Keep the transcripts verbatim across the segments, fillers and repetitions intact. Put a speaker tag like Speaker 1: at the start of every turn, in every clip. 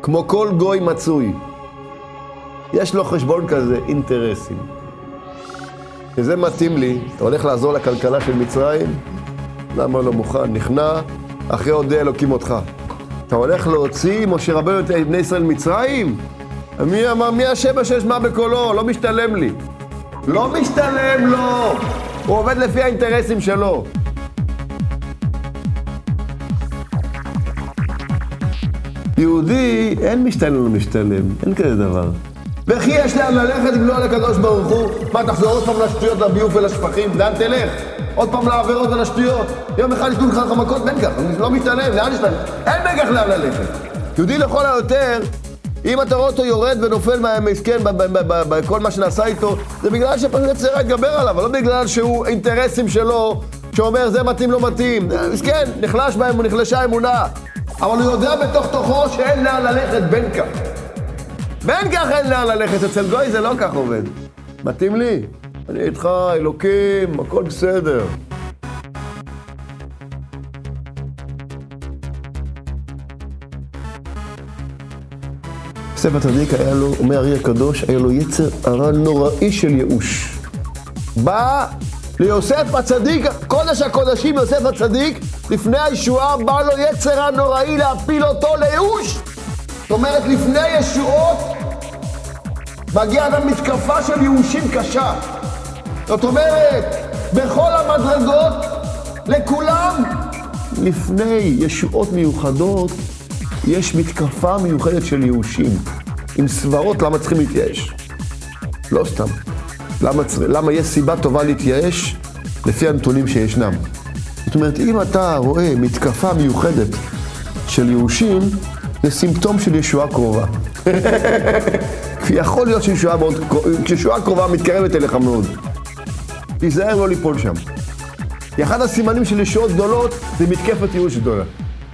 Speaker 1: כמו כל גוי מצוי. יש לו חשבון כזה, אינטרסים. וזה מתאים לי, אתה הולך לעזור לכלכלה של מצרים? למה לא מוכן? נכנע, אחרי הודיע אלוקים אותך. אתה הולך להוציא משה רבנו את בני ישראל מצרים? מי אמר, מי השם שישמע בקולו? לא משתלם לי. לא משתלם לו! הוא עובד לפי האינטרסים שלו. יהודי, אין משתלם לו משתלם, אין כזה דבר. וכי יש להם ללכת אם לא על הקדוש ברוך הוא? מה, תחזור עוד פעם לשטויות, לביוף ולשפכים? לאן תלך? עוד פעם לעבירות ולשטויות? יום אחד יתנו לך מכות בין כך, לא משתלם, לאן יש להם? אין בין כך לאן ללכת. יהודי לכל היותר, אם אתה רואה אותו יורד ונופל מהמסכן בכל מה שנעשה איתו, זה בגלל שפשוט יצרה יתגבר עליו, אבל לא בגלל שהוא אינטרסים שלו, שאומר זה מתאים לא מתאים. מסכן, נחלש בהם, הוא נחלשה האמונה. אבל הוא יודע בתוך תוכו שאין לאן ללכת בין כך. בין כך אין לאן ללכת, אצל גוי זה לא כך עובד. מתאים לי? אני איתך, אלוקים, הכל בסדר. יוסף הצדיק היה לו, אומר הארי הקדוש, היה לו יצר הרע נוראי של ייאוש. בא ליוסף הצדיק, קודש הקודשים יוסף הצדיק, לפני הישועה בא לו יצר הנוראי להפיל אותו לייאוש. זאת אומרת, לפני ישועות מגיעה גם מתקפה של ייאושים קשה. זאת אומרת, בכל המדרגות, לכולם, לפני ישועות מיוחדות, יש מתקפה מיוחדת של ייאושים. עם סברות, למה צריכים להתייאש? לא סתם. למה, למה יש סיבה טובה להתייאש? לפי הנתונים שישנם. זאת אומרת, אם אתה רואה מתקפה מיוחדת של ייאושים, זה סימפטום של ישועה קרובה. יכול להיות שישועה מאוד, כשישועה קרובה מתקרבת אליך מאוד. תיזהר לא ליפול שם. אחד הסימנים של ישועות גדולות זה מתקפת ייאוש גדולה.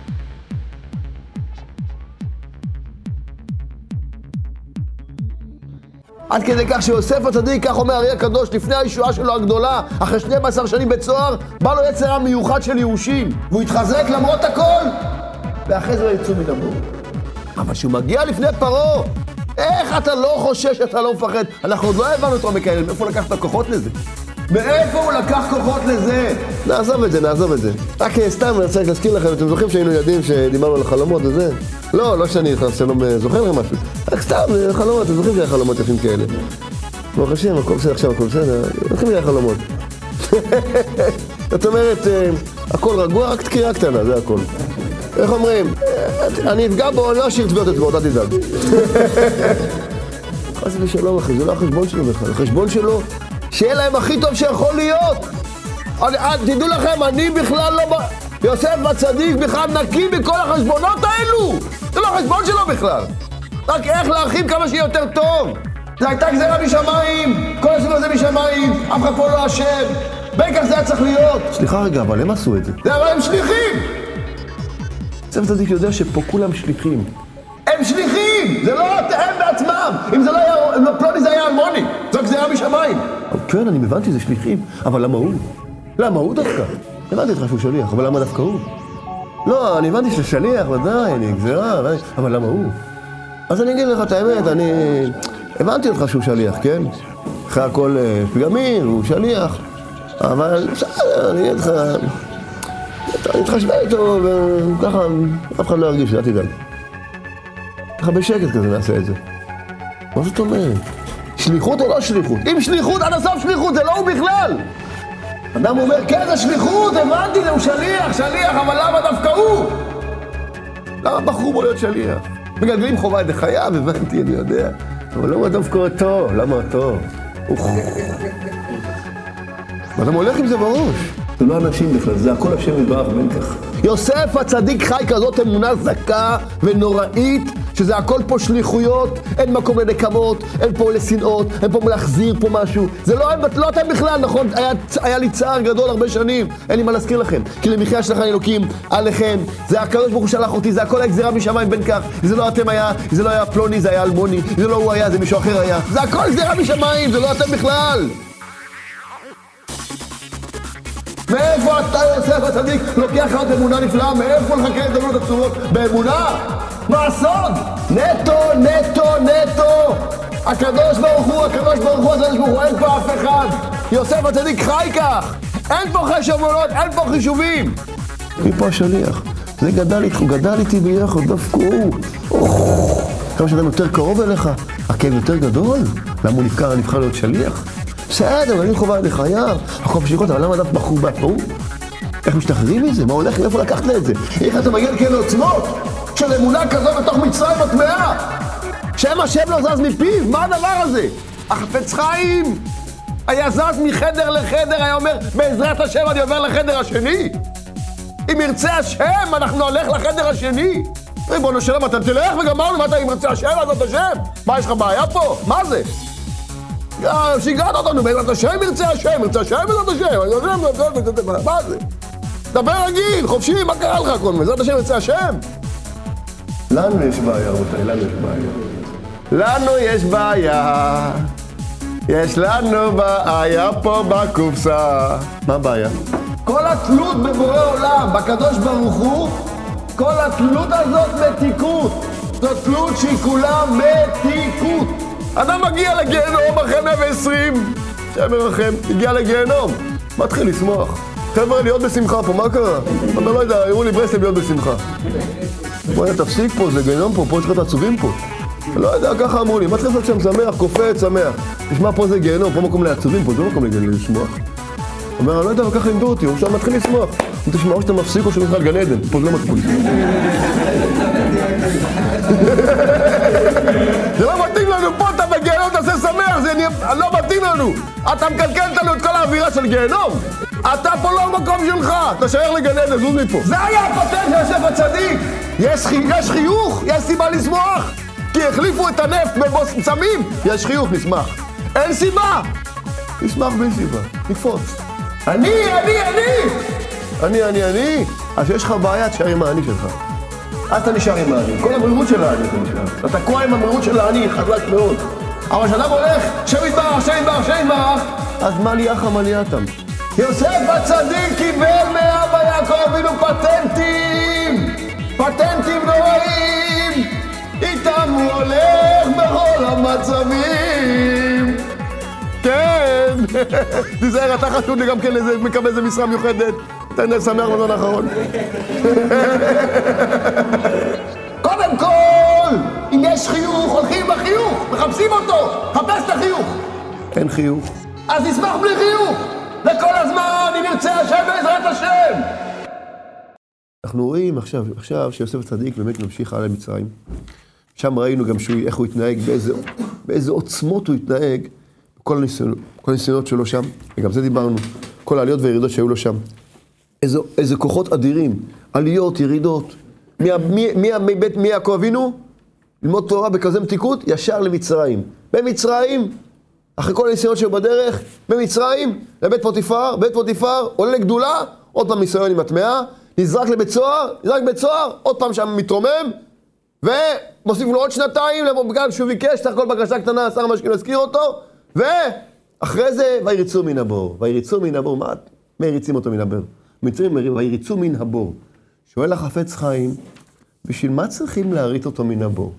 Speaker 1: עד כדי כך שיוסף הצדיק, כך אומר הארי הקדוש, לפני הישועה שלו הגדולה, אחרי שנים עשר שנים בצוהר, בא לו יצר המיוחד של ייאושים, והוא התחזק למרות הכל, ואחרי זה יצאו מן הבור. אבל כשהוא מגיע לפני פרעה, איך אתה לא חושש שאתה לא מפחד? אנחנו עוד לא הבנו אותו מכאלה, מאיפה הוא לקח את הכוחות לזה? מאיפה הוא לקח כוחות לזה? נעזוב את זה, נעזוב את זה. רק סתם אני רוצה להזכיר לכם, אתם זוכרים שהיינו ילדים שדיברנו על החלומות וזה? לא, לא שאני שלום זוכר לכם משהו. רק סתם, חלומות, אתם זוכרים שהיה חלומות יפים כאלה. ברוך השם, הכל בסדר עכשיו, הכל בסדר. זוכרים לי חלומות. זאת אומרת, הכל רגוע, רק תקירה קטנה, זה הכל. איך אומרים? אני אפגע בו, לא אשאיר טביעות אצבעות, אל תדאג. חס ושלום אחי, זה לא החשבון שלו בכלל. החשבון שלו, שיהיה להם הכי טוב שיכול להיות. תדעו לכם, אני בכלל לא... יוסף הצדיק בכלל נקי בכל החשבונות האלו. זה לא החשבון שלו בכלל. רק איך להרחיב כמה שיהיה יותר טוב. זה הייתה גזירה משמיים, כל הסיפור הזה משמיים, אף אחד פה לא אשם. בין כך זה היה צריך להיות. סליחה רגע, אבל הם עשו את זה. זה אבל הם שליחים. יוסף הצדיק יודע שפה כולם שליחים. הם שליחים! זה לא הם בעצמם! אם זה לא היה, אם לא פלוני זה היה אלמוני. זו גזירה משמיים. כן, אני הבנתי, זה שליחים. אבל למה הוא? למה הוא דווקא? הבנתי אותך שהוא שליח, אבל למה דווקא הוא? לא, אני הבנתי שזה שליח, ודאי, אני גזירה, אבל למה הוא? אז אני אגיד לך את האמת, אני... הבנתי אותך שהוא שליח, כן? אחרי הכל פגמים, הוא שליח. אבל בסדר, אני אגיד לך... אני אתחשבן איתו, וככה אף אחד לא ירגיש, אל תדאג. ככה בשקט כזה נעשה את זה. מה זאת אומרת? שליחות או לא שליחות? אם שליחות, עד הסוף שליחות, זה לא הוא בכלל! אדם אומר, כן, זה שליחות, הבנתי, זה הוא שליח, שליח, אבל למה דווקא הוא? למה בחרו בו להיות שליח? מגלגלים חובה את החייו, הבנתי, אני יודע. אבל למה דווקא אותו? למה אותו? ואתה מולך עם זה בראש. זה לא אנשים בכלל, זה הכל השם יתברך בין כך. יוסף הצדיק חי כזאת אמונה זכה ונוראית, שזה הכל פה שליחויות, אין מקום לנקמות, אין פה לשנאות, אין פה להחזיר פה משהו. זה לא, לא אתם בכלל, נכון? היה, היה לי צער גדול הרבה שנים, אין לי מה להזכיר לכם. כי למחיה שלכם אלוקים עליכם, זה הקדוש ברוך הוא שלח אותי, זה הכל הגזירה משמיים בין כך. זה לא אתם היה, זה לא היה פלוני, זה היה אלמוני, זה לא הוא היה, זה מישהו אחר היה. זה הכל גזירה משמיים, זה לא אתם בכלל. מאיפה אתה יוסף הצדיק לוקח עוד אמונה נפלאה? מאיפה לך כאלה דמות עצורות? באמונה? מה הסוד? נטו, נטו, נטו. הקדוש ברוך הוא, הקדוש ברוך הוא, הקדוש ברוך הוא, אין פה אף אחד. יוסף הצדיק חי כך. אין פה חשבונות, אין פה חישובים. מי פה השליח? זה גדל איתך, הוא גדל איתי ביחד, דווקא הוא. כמה שאדם יותר קרוב אליך, הכאב יותר גדול. למה הוא נבחר, נבחר להיות שליח? בסדר, אני חובה עליך, יאר. הכל פשיקות, אבל למה אדם בחור בעצמו? איך משתחררים מזה? מה הולך? איפה לקחת לה את זה? איך אתה מגיע כאלה עוצמות? של אמונה כזו בתוך מצרים הטמאה? שם השם לא זז מפיו? מה הדבר הזה? החפץ חיים היה זז מחדר לחדר, היה אומר, בעזרת השם אני עובר לחדר השני. אם ירצה השם, אנחנו נולך לחדר השני. ריבונו שלום, אתה תלך וגמרנו, מה אתה אם ירצה השם, בעזרת השם? מה, יש לך בעיה פה? מה זה? שיגעת אותנו, בעזרת השם ירצה השם, ירצה השם בעזרת השם. מה זה? דבר רגיל, חופשי, מה קרה לך כל מיני? בעזרת השם ירצה השם? לנו יש בעיה, רבותיי, לנו יש בעיה. לנו יש בעיה. יש לנו בעיה פה בקופסה. מה הבעיה? כל התלות בבורא עולם, בקדוש ברוך הוא, כל התלות הזאת מתיקות. זאת תלות שהיא כולה מתיקות. אדם מגיע לגיהנום אחרי מאה ועשרים, שם מרחם, הגיע לגיהנום, מתחיל לשמוח. חבר'ה, להיות בשמחה פה, מה קרה? אתה לא יודע, הראו לי ברסלב להיות בשמחה. בואי, תפסיק פה, זה גיהנום פה, פה יש לך את העצובים פה. לא יודע, ככה אמרו לי, מה צריך לעשות שם שמח, קופץ, שמח. תשמע, פה זה גיהנום, פה מקום לעצובים, פה זה מקום לשמוח. אומר, אני לא יודע, אבל ככה לימדו אותי, הוא שם מתחיל לשמוח. אם תשמע, או שאתה מפסיק או שאתה גן עדן, פה זה לא מתחיל לשמוח. זה לא מתאים לנו, פה אתה בגיהנום, תעשה שמח, זה לא מתאים לנו. אתה מקלקלת לנו את כל האווירה של גיהנום. אתה פה לא המקום שלך, אתה שייך לגן עדן, זוז מפה. זה היה הפטנט של יוסף הצדיק. יש חיוך, יש סיבה לשמוח. כי החליפו את הנפט בבוסמים, יש חיוך, נשמח. אין סיבה. נשמח בלי סיבה, נקפוץ. אני, אני, אני! אני, אני, אני! אז שיש לך בעיה, תשאר עם האני שלך. אז אתה נשאר עם האני. כל המרירות של האני אתה נשאר. אתה תקוע עם המרירות של האני, חזק מאוד. אבל כשאדם הולך, שם יתברך, שם יתברך, שם יתברך, אז מה ליאחה, מה ליאתם? יוסף הצדיק קיבל מאבא יעקב אבינו פטנטים! פטנטים נוראים! איתם הוא הולך בכל המצבים! כן! תיזהר, אתה חשוב לי גם כן לזה, מקבל איזה משרה מיוחדת. תן לי שמח בזמן האחרון. קודם כל, אם יש חיוך, הולכים בחיוך, מחפשים אותו, חפש את החיוך. אין חיוך. אז נשמח בלי חיוך. וכל הזמן, אם ירצה השם בעזרת השם. אנחנו רואים עכשיו, עכשיו שיוסף הצדיק באמת ממשיך הלאה למצרים. שם ראינו גם שהוא, איך הוא התנהג, באיזה, באיזה עוצמות הוא התנהג. כל הניסיונות, כל הניסיונות שלו שם, וגם זה דיברנו, כל העליות והירידות שהיו לו שם. איזה, איזה כוחות אדירים, עליות, ירידות. מי, מי, מי, מי, בית, מי יעקב אבינו? ללמוד תורה בכזה מתיקות, ישר למצרים. במצרים, אחרי כל הניסיונות שהיו בדרך, במצרים, לבית פוטיפר, בית פוטיפר, עולה לגדולה, עוד פעם ניסיון עם הטמאה, נזרק לבית סוהר, נזרק לבית סוהר, עוד פעם שם מתרומם, ומוסיף לו עוד שנתיים, בגלל שהוא ביקש, תח כל בקשה קטנה, השר המשכין הזכיר אותו, ואחרי זה, ויריצו מן הבור. ויריצו מן הבור, מה? מי הריצים אותו מן הבור? מצרים, ויריצו מן הבור. שואל החפץ חיים, בשביל מה צריכים להריץ אותו מן הבור?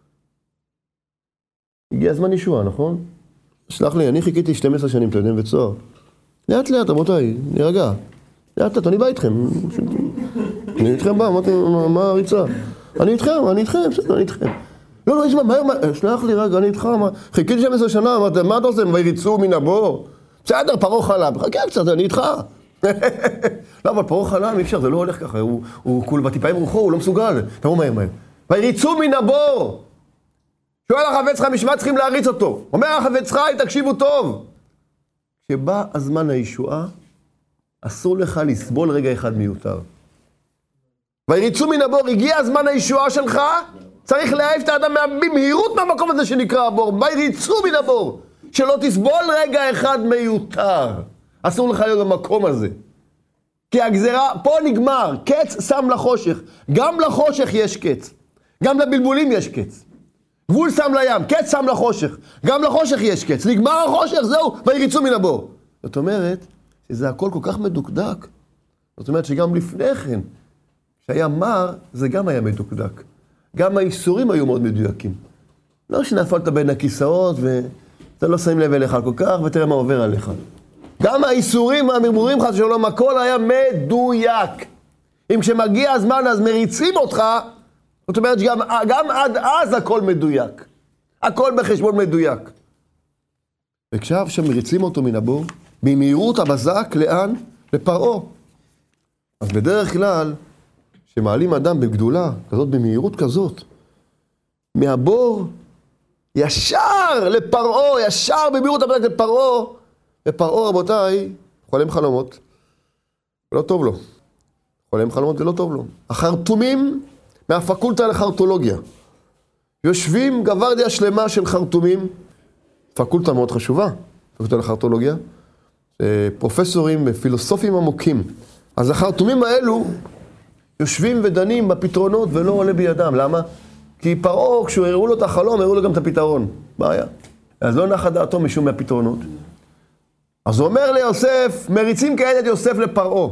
Speaker 1: הגיע הזמן ישוע, נכון? סלח לי, אני חיכיתי שתים עשרה שנים, אתה יודע, בית סוהר. לאט לאט, רבותיי, נרגע. לאט לאט, אני בא איתכם. אני איתכם בא, מה הריצה? אני איתכם, אני איתכם, בסדר, אני איתכם. לא, לא, ישמע, מהר, שלח לי רגע, אני איתך, חיכיתי שתים עשרה שנה, מה אתה עושה? ויריצו מן הבור? בסדר, פרעה חלם, חכה קצת, אני איתך. לא, אבל פרעה חלם, אי אפשר, זה לא הולך ככה, הוא כול בטיפה עם רוחו, הוא לא מסוגל. תראו מהר מהר. ויריצו מן הבור. שואל החפץ חיים, בשביל מה צריכים להריץ אותו? אומר החפץ חיים, תקשיבו טוב. כשבא הזמן הישועה, אסור לך לסבול רגע אחד מיותר. ויריצו מן הבור, הגיע הזמן הישועה שלך, צריך להעיף את האדם במהירות מהמקום הזה שנקרא הבור. ויריצו מן הבור, שלא תסבול רגע אחד מיותר. אסור לך להיות במקום הזה. כי הגזרה, פה נגמר, קץ שם לחושך. גם לחושך יש קץ. גם לבלבולים יש קץ. גבול שם לים, קץ שם לחושך. גם לחושך יש קץ. נגמר החושך, זהו, ויריצו מן הבור. זאת אומרת, שזה הכל כל כך מדוקדק. זאת אומרת שגם לפני כן, שהיה מר, זה גם היה מדוקדק. גם האיסורים היו מאוד מדויקים. לא שנפלת בין הכיסאות ואתה לא שמים לב אליך כל כך ותראה מה עובר עליך. גם האיסורים והמרמורים חס ושלום, הכל היה מדויק. אם כשמגיע הזמן אז מריצים אותך, זאת אומרת שגם גם עד אז הכל מדויק. הכל בחשבון מדויק. וכשאב שמריצים אותו מן הבור, במהירות הבזק, לאן? לפרעה. אז בדרך כלל, שמעלים אדם בגדולה, כזאת במהירות כזאת, מהבור, ישר לפרעה, ישר במהירות הבזק לפרעה, ופרעה רבותיי, חולם חלומות, ולא טוב לו. חולם חלומות ולא טוב לו. החרטומים מהפקולטה לחרטולוגיה. יושבים גוורדיה שלמה של חרטומים, פקולטה מאוד חשובה, פקולטה לחרטולוגיה, פרופסורים ופילוסופים עמוקים. אז החרטומים האלו יושבים ודנים בפתרונות ולא עולה בידם. למה? כי פרעה, כשהוא הראו לו את החלום, הראו לו גם את הפתרון. בעיה. אז לא נחה דעתו משום מהפתרונות. אז הוא אומר ליוסף, מריצים כעת את יוסף לפרעה.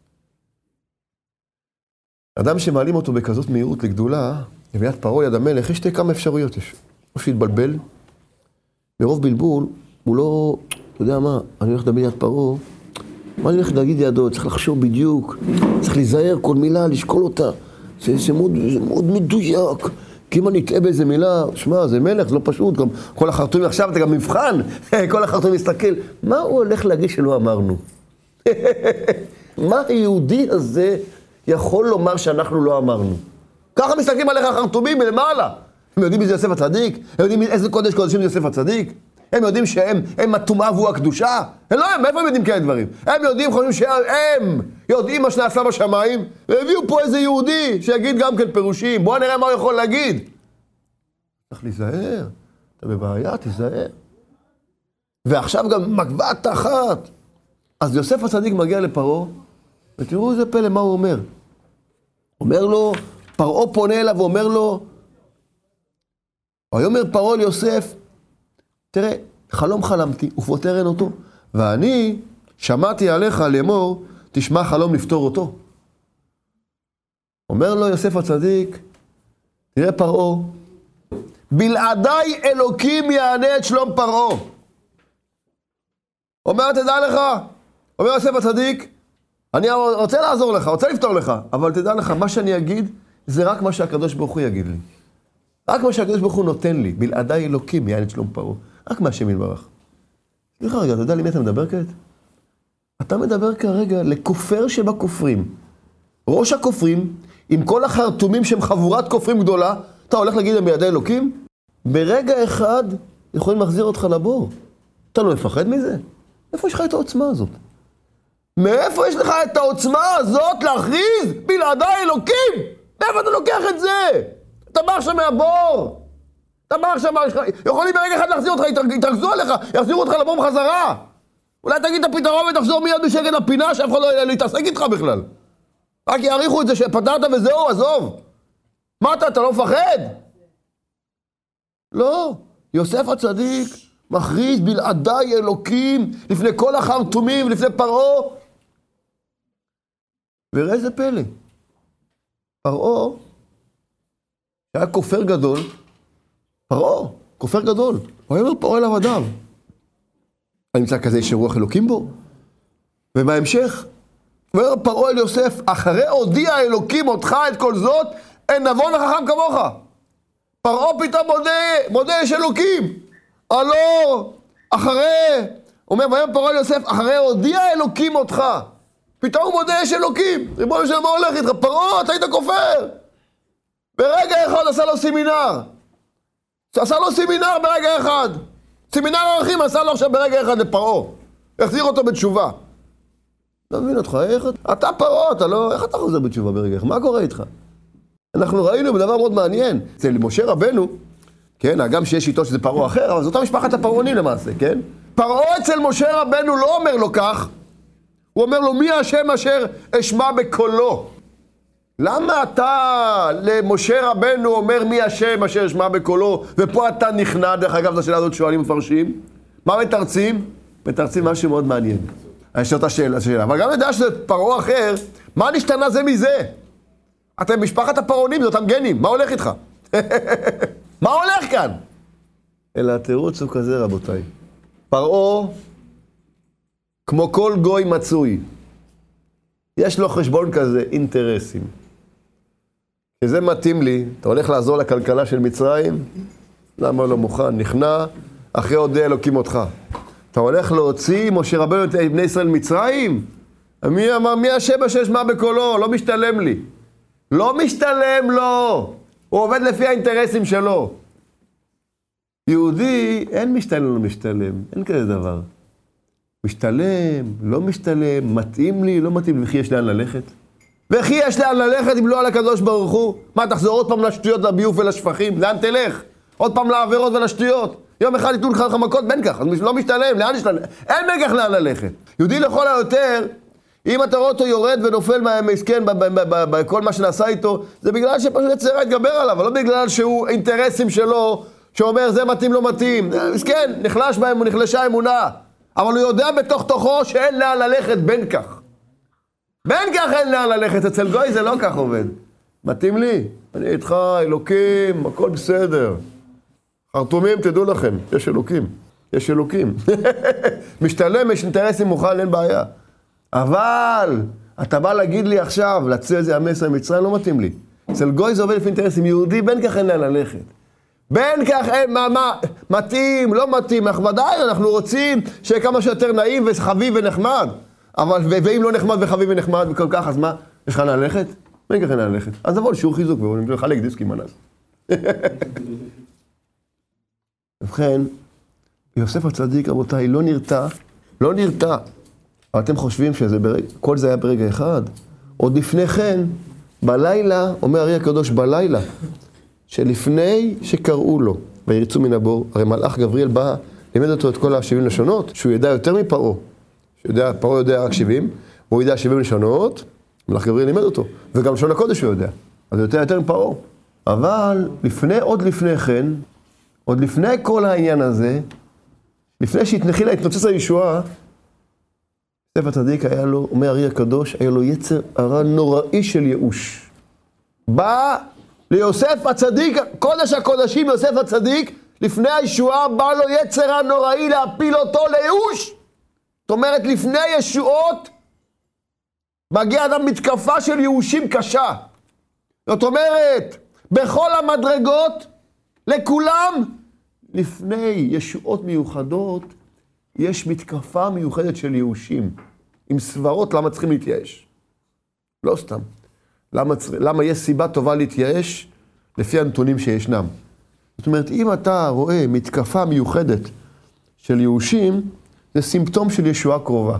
Speaker 1: אדם שמעלים אותו בכזאת מהירות לגדולה, יביאת פרעה יד המלך, יש שתי כמה אפשרויות. יש. או שהתבלבל, מרוב בלבול, הוא לא, אתה יודע מה, אני הולך לדבר יד פרעה, מה אני הולך להגיד ידו? צריך לחשוב בדיוק, צריך להיזהר כל מילה, לשקול אותה. זה, זה, מאוד, זה מאוד מדויק. כי אם אני אתאה באיזה מילה, שמע, זה מלך, זה לא פשוט. גם כל החרטומים עכשיו, אתה גם מבחן, כל החרטומים מסתכל. מה הוא הולך להגיד שלא אמרנו? מה היהודי הזה יכול לומר שאנחנו לא אמרנו? ככה מסתכלים עליך החרטומים מלמעלה. הם יודעים איזה יוסף הצדיק? הם יודעים איזה קודש קודשים יוסף הצדיק? הם יודעים שהם הם הטומאה והוא הקדושה? הם לא הם, מאיפה הם יודעים כאלה דברים? הם יודעים, חושבים שהם יודעים מה שנעשה בשמיים, והביאו פה איזה יהודי שיגיד גם כן פירושים. בואו נראה מה הוא יכול להגיד. צריך להיזהר, אתה בבעיה, תיזהר. ועכשיו גם מגבעת אחת. אז יוסף הצדיק מגיע לפרעה, ותראו איזה פלא מה הוא אומר. אומר לו, פרעה פונה אליו ואומר לו, ויאמר פרעה ליוסף, תראה, חלום חלמתי, ופותר אין אותו, ואני שמעתי עליך לאמור, תשמע חלום לפתור אותו. אומר לו יוסף הצדיק, תראה פרעה, בלעדיי אלוקים יענה את שלום פרעה. אומר, תדע לך, אומר יוסף הצדיק, אני רוצה לעזור לך, רוצה לפתור לך, אבל תדע לך, מה שאני אגיד, זה רק מה שהקדוש ברוך הוא יגיד לי. רק מה שהקדוש ברוך הוא נותן לי, בלעדיי אלוקים יענה את שלום פרעה. רק מהשם יתברך. סליחה רגע, אתה יודע למי אתה מדבר כעת? אתה מדבר כרגע לכופר שבכופרים. ראש הכופרים, עם כל החרטומים שהם חבורת כופרים גדולה, אתה הולך להגיד להם בידי אלוקים? ברגע אחד יכולים להחזיר אותך לבור. אתה לא מפחד מזה? איפה יש לך את העוצמה הזאת? מאיפה יש לך את העוצמה הזאת להכריז בלעדיי אלוקים? מאיפה אתה לוקח את זה? אתה בא עכשיו מהבור. אתה בא עכשיו, יכולים ברגע אחד להחזיר אותך, יתרכזו עליך, יחזירו אותך לבור בחזרה. אולי תגיד את הפתרון ותחזור מיד בשקט לפינה שאף אחד לא להתעסק איתך בכלל. רק יעריכו את זה שפתרת וזהו, עזוב. מה אתה, אתה לא מפחד? לא, יוסף הצדיק מכריז בלעדיי אלוקים לפני כל החרטומים, לפני פרעה. וראה איזה פלא. פרעה, שהיה כופר גדול, פרעה, כופר גדול. הוא אומר פרעה אל עבדיו. אני נמצא כזה שרוח אלוקים בו. ובהמשך, הוא אומר פרעה אל יוסף, אחרי הודיע האלוקים אותך את כל זאת, אין נבון וחכם כמוך. פרעה פתאום מודה, מודה יש אלוקים. הלא, אחרי, אומר, ויאמר פרעה אל יוסף, אחרי הודיע האלוקים אותך. פתאום הוא מודה יש אלוקים. ריבונו של עולם, מה הולך איתך? פרעה, אתה היית כופר. ברגע אחד עשה לו סמינר. עשה לו סמינר ברגע אחד. סמינר ערכים עשה לו עכשיו ברגע אחד לפרעה. החזיר אותו בתשובה. לא מבין אותך, איך אתה פרעה, אתה לא, איך אתה חוזר בתשובה ברגע אחד? מה קורה איתך? אנחנו ראינו בדבר מאוד מעניין. אצל משה רבנו, כן, הגם שיש איתו שזה פרעה אחר, אבל זאת המשפחת הפרעונים למעשה, כן? פרעה אצל משה רבנו לא אומר לו כך, הוא אומר לו, מי השם אשר אשמע בקולו? למה אתה למשה רבנו אומר מי השם אשר אשמע בקולו, ופה אתה נכנע? דרך אגב, זו השאלה הזאת שואלים מפרשים. מה מתרצים? מתרצים משהו מאוד מעניין. אני אשאל את השאלה, השאלה. אבל גם יודע שזה פרעה אחר, מה נשתנה זה מזה? אתם משפחת הפרעונים, זה אותם גנים, מה הולך איתך? מה הולך כאן? אלא התירוץ הוא כזה, רבותיי. פרעה, כמו כל גוי מצוי, יש לו חשבון כזה, אינטרסים. כשזה מתאים לי, אתה הולך לעזור לכלכלה של מצרים, למה לא מוכן? נכנע, אחרי הודיע אלוקים אותך. אתה הולך להוציא משה רבנו את בני ישראל מצרים? מי אמר, מי השבע שיש מה בקולו? לא משתלם לי. לא משתלם לו. הוא עובד לפי האינטרסים שלו. יהודי, אין משתלם, לא משתלם. אין כזה דבר. משתלם, לא משתלם, מתאים לי, לא מתאים לי. וכי יש לאן ללכת? וכי יש לאן ללכת אם לא על הקדוש ברוך הוא? מה, תחזור עוד פעם לשטויות, לביוף ולשפכים? לאן תלך? עוד פעם לעבירות ולשטויות? יום אחד יתנו לך מכות בין כך, אז לא משתלם, לאן יש ללכת? אין בין כך לאן ללכת. יהודי לכל היותר, אם אתה רואה אותו יורד ונופל מהמסכן בכל מה שנעשה איתו, זה בגלל שפשוט יצרה התגבר עליו, אבל לא בגלל שהוא אינטרסים שלו, שאומר זה מתאים לא מתאים. מסכן, נחלש בהם, נחלשה אמונה. אבל הוא יודע בתוך תוכו שאין לאן ללכת בין כך. בין כך אין לאן ללכת, אצל גוי זה לא כך עובד. מתאים לי, אני איתך, אלוקים, הכל בסדר. חרטומים, תדעו לכם, יש אלוקים, יש אלוקים. משתלם, יש אינטרסים מוכן, אין בעיה. אבל, אתה בא להגיד לי עכשיו, להציע איזה המסר מצרים, לא מתאים לי. אצל גוי זה עובד לפי אינטרסים, יהודי, בין כך אין לאן ללכת. בין כך אין, מה, מה, מתאים, לא מתאים, אנחנו ודאי, אנחנו רוצים שיהיה כמה שיותר נעים וחביב ונחמד. אבל, ואם לא נחמד וחביב ונחמד וכל כך, אז מה, יש לך לאן ללכת? בין כך אין לאן ללכת. אז נבוא לשיעור חיזוק, והוא נחלק דיסקים, מה נעשה? ובכן, יוסף הצדיק, רבותיי, לא נרתע, לא נרתע. אבל אתם חושבים שכל זה היה ברגע אחד? עוד לפני כן, בלילה, אומר הארי הקדוש, בלילה, שלפני שקראו לו, וירצו מן הבור, הרי מלאך גבריאל בא, לימד אותו את כל השבעים לשונות, שהוא ידע יותר מפרעה. שיודע, פרעה יודע רק שבעים, והוא ידע שבעים לשונות, מלאך גבריאל לימד אותו. וגם לשון הקודש הוא יודע. אז הוא יודע יותר מפרעה. אבל לפני, עוד לפני כן, עוד לפני כל העניין הזה, לפני שהתנחילה, התנוצץ הישועה, יוסף הצדיק היה לו, אומר הארי הקדוש, היה לו יצר הרע נוראי של ייאוש. בא ליוסף הצדיק, קודש הקודשים יוסף הצדיק, לפני הישועה בא לו יצר הנוראי להפיל אותו לייאוש. זאת אומרת, לפני ישועות, מגיע אדם מתקפה של ייאושים קשה. זאת אומרת, בכל המדרגות, לכולם, לפני ישועות מיוחדות, יש מתקפה מיוחדת של ייאושים. עם סברות למה צריכים להתייאש. לא סתם. למה, למה יש סיבה טובה להתייאש? לפי הנתונים שישנם. זאת אומרת, אם אתה רואה מתקפה מיוחדת של ייאושים, זה סימפטום של ישועה קרובה.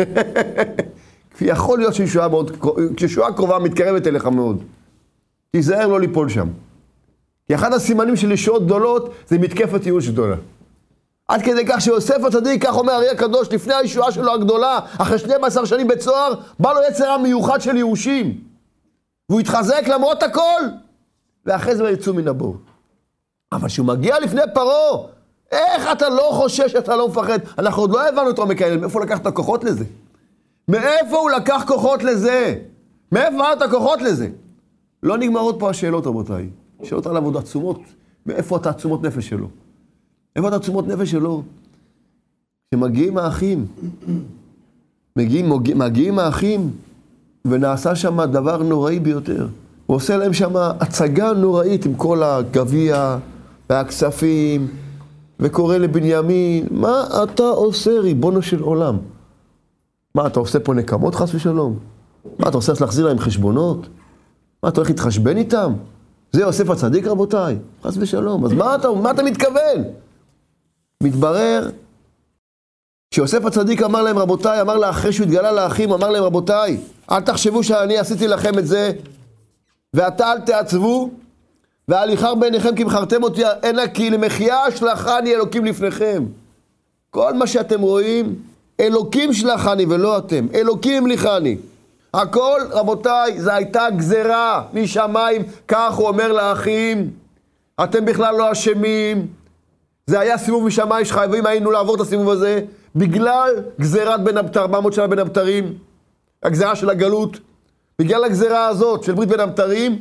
Speaker 1: יכול להיות שישועה מאוד, כשישועה קרובה מתקרבת אליך מאוד. תיזהר לא ליפול שם. כי אחד הסימנים של ישועות גדולות, זה מתקפת ייאוש גדולה. עד כדי כך שיוסף הצדיק, כך אומר הארי הקדוש, לפני הישועה שלו הגדולה, אחרי שנים עשר שנים בצוהר, בא לו יצר מיוחד של ייאושים. והוא התחזק למרות הכל, ואחרי זה יצאו מן הבור. אבל כשהוא מגיע לפני פרעה, איך אתה לא חושש, אתה לא מפחד? אנחנו עוד לא הבנו את עומק האלה, מאיפה הוא לקח את הכוחות לזה? מאיפה הוא לקח כוחות לזה? מאיפה היה את הכוחות לזה? לא נגמרות פה השאלות, רבותיי. שאלות על עבודת עצומות. מאיפה את העצומות נפש שלו? איפה את העצומות נפש שלו? שמגיעים האחים. מגיעים, מגיעים האחים, ונעשה שם דבר נוראי ביותר. הוא עושה להם שם הצגה נוראית עם כל הגביע והכספים, וקורא לבנימין, מה אתה עושה ריבונו של עולם? מה, אתה עושה פה נקמות חס ושלום? מה, אתה עושה להחזיר להם חשבונות? מה, אתה הולך להתחשבן איתם? זה יוסף הצדיק, רבותיי? חס ושלום. אז מה אתה, מה אתה מתכוון? מתברר שיוסף הצדיק אמר להם, רבותיי, אמר לה, אחרי שהוא התגלה לאחים, אמר להם, רבותיי, אל תחשבו שאני עשיתי לכם את זה, ואתה אל תעצבו, ואל יכר בעיניכם כי בחרתם אותי, אלא כי למחיה שלחני אלוקים לפניכם. כל מה שאתם רואים, אלוקים שלחני ולא אתם. אלוקים המליכני. הכל, רבותיי, זה הייתה גזרה משמיים, כך הוא אומר לאחים, אתם בכלל לא אשמים. זה היה סיבוב משמיים שחייבים היינו לעבור את הסיבוב הזה, בגלל גזרת בין הבתר, ארבע מאות שנה בין הבתרים, הגזרה של הגלות. בגלל הגזרה הזאת של ברית בין הבתרים,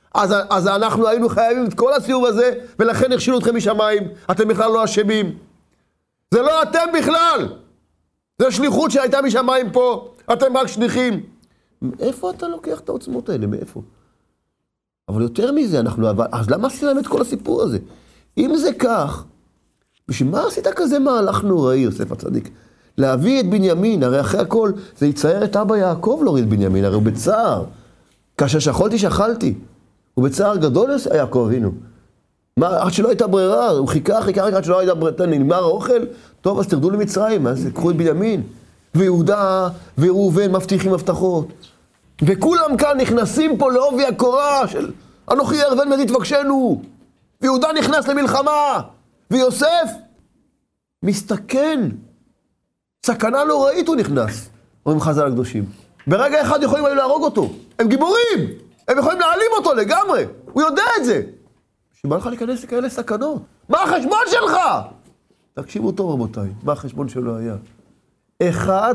Speaker 1: אז, אז אנחנו היינו חייבים את כל הסיבוב הזה, ולכן הכשילו אתכם משמיים. אתם בכלל לא אשמים. זה לא אתם בכלל. זה שליחות שהייתה משמיים פה. אתם רק שליחים. מאיפה אתה לוקח את העוצמות האלה? מאיפה? אבל יותר מזה, אנחנו... אז למה עשית להם את כל הסיפור הזה? אם זה כך, בשביל מה עשית כזה מהלך נוראי, יוסף הצדיק? להביא את בנימין, הרי אחרי הכל, זה יצייר את אבא יעקב להוריד את בנימין, הרי הוא בצער. כאשר שכלתי, שכלתי. הוא בצער גדול יעקב אבינו. מה, עד שלא הייתה ברירה, הוא חיכה, חיכה, עד שלא הייתה ברירה, נגמר האוכל, טוב, אז תרדו למצרים, אז קחו את בנימין. ויהודה וראובן מבטיחים הבטחות. וכולם כאן נכנסים פה לעובי הקורה של אנוכי ירבן מדי תבקשנו. ויהודה נכנס למלחמה. ויוסף מסתכן. סכנה נוראית הוא נכנס. אומרים חז"ל הקדושים. ברגע אחד יכולים היו להרוג אותו. הם גיבורים. הם יכולים להעלים אותו לגמרי. הוא יודע את זה. שבא לך להיכנס לכאלה סכנות. מה החשבון שלך? תקשיבו טוב רבותיי. מה החשבון שלו היה? אחד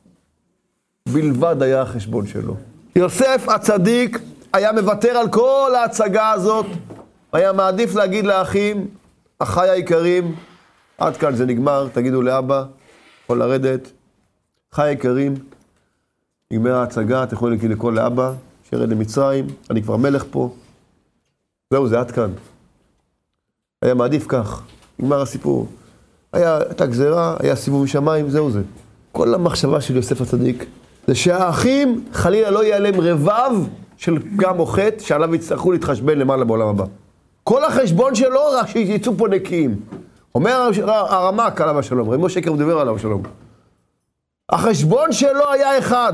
Speaker 1: בלבד היה החשבון שלו. יוסף הצדיק היה מוותר על כל ההצגה הזאת. היה מעדיף להגיד לאחים, אחיי היקרים, עד כאן זה נגמר, תגידו לאבא, יכול לרדת. אחיי היקרים, נגמר ההצגה, אתם יכולים להגיד לכל לאבא, שירד למצרים, אני כבר מלך פה. זהו, זה עד כאן. היה מעדיף כך, נגמר הסיפור. היה, הייתה גזירה, היה סיבוב משמיים, זהו זה. כל המחשבה של יוסף הצדיק, זה שהאחים חלילה לא יהיה להם רבב של פגם או חטא, שעליו יצטרכו להתחשבן למעלה בעולם הבא. כל החשבון שלו רק שיצאו פה נקיים. אומר הרמ"ק עליו השלום, רבי משה שקר מדבר עליו השלום. החשבון שלו היה אחד.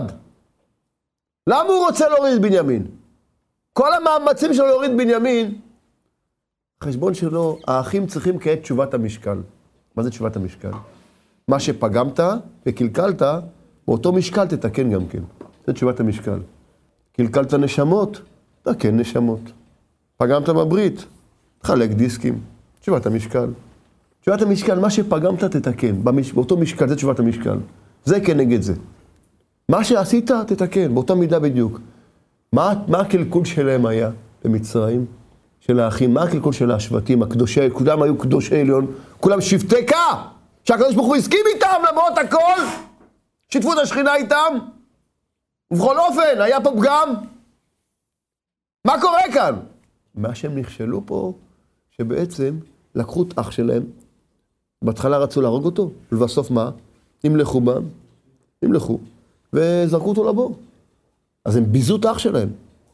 Speaker 1: למה הוא רוצה להוריד בנימין? כל המאמצים שלו להוריד בנימין, החשבון שלו, האחים צריכים כעת תשובת המשקל. מה זה תשובת המשקל? מה שפגמת וקלקלת, באותו משקל תתקן גם כן. זה תשובת המשקל. קלקלת נשמות, תקן נשמות. פגמת בברית, תחלק דיסקים. תשובת המשקל. תשובת המשקל, מה שפגמת תתקן. במש... באותו משקל, זה תשובת המשקל. זה כנגד זה. מה שעשית תתקן, באותה מידה בדיוק. מה, מה הקלקול שלהם היה במצרים? של האחים, מה הקלקול של השבטים, הקדושי, כולם היו קדושי עליון, כולם שבטי קה, שהקדוש ברוך הוא הסכים איתם למרות הכל, שיתפו את השכינה איתם, ובכל אופן, היה פה פגם. מה קורה כאן? מה שהם נכשלו פה, שבעצם לקחו את אח שלהם, בהתחלה רצו להרוג אותו, ובסוף מה? נמלכו בם, נמלכו, וזרקו אותו לבור. אז הם ביזו את האח שלהם.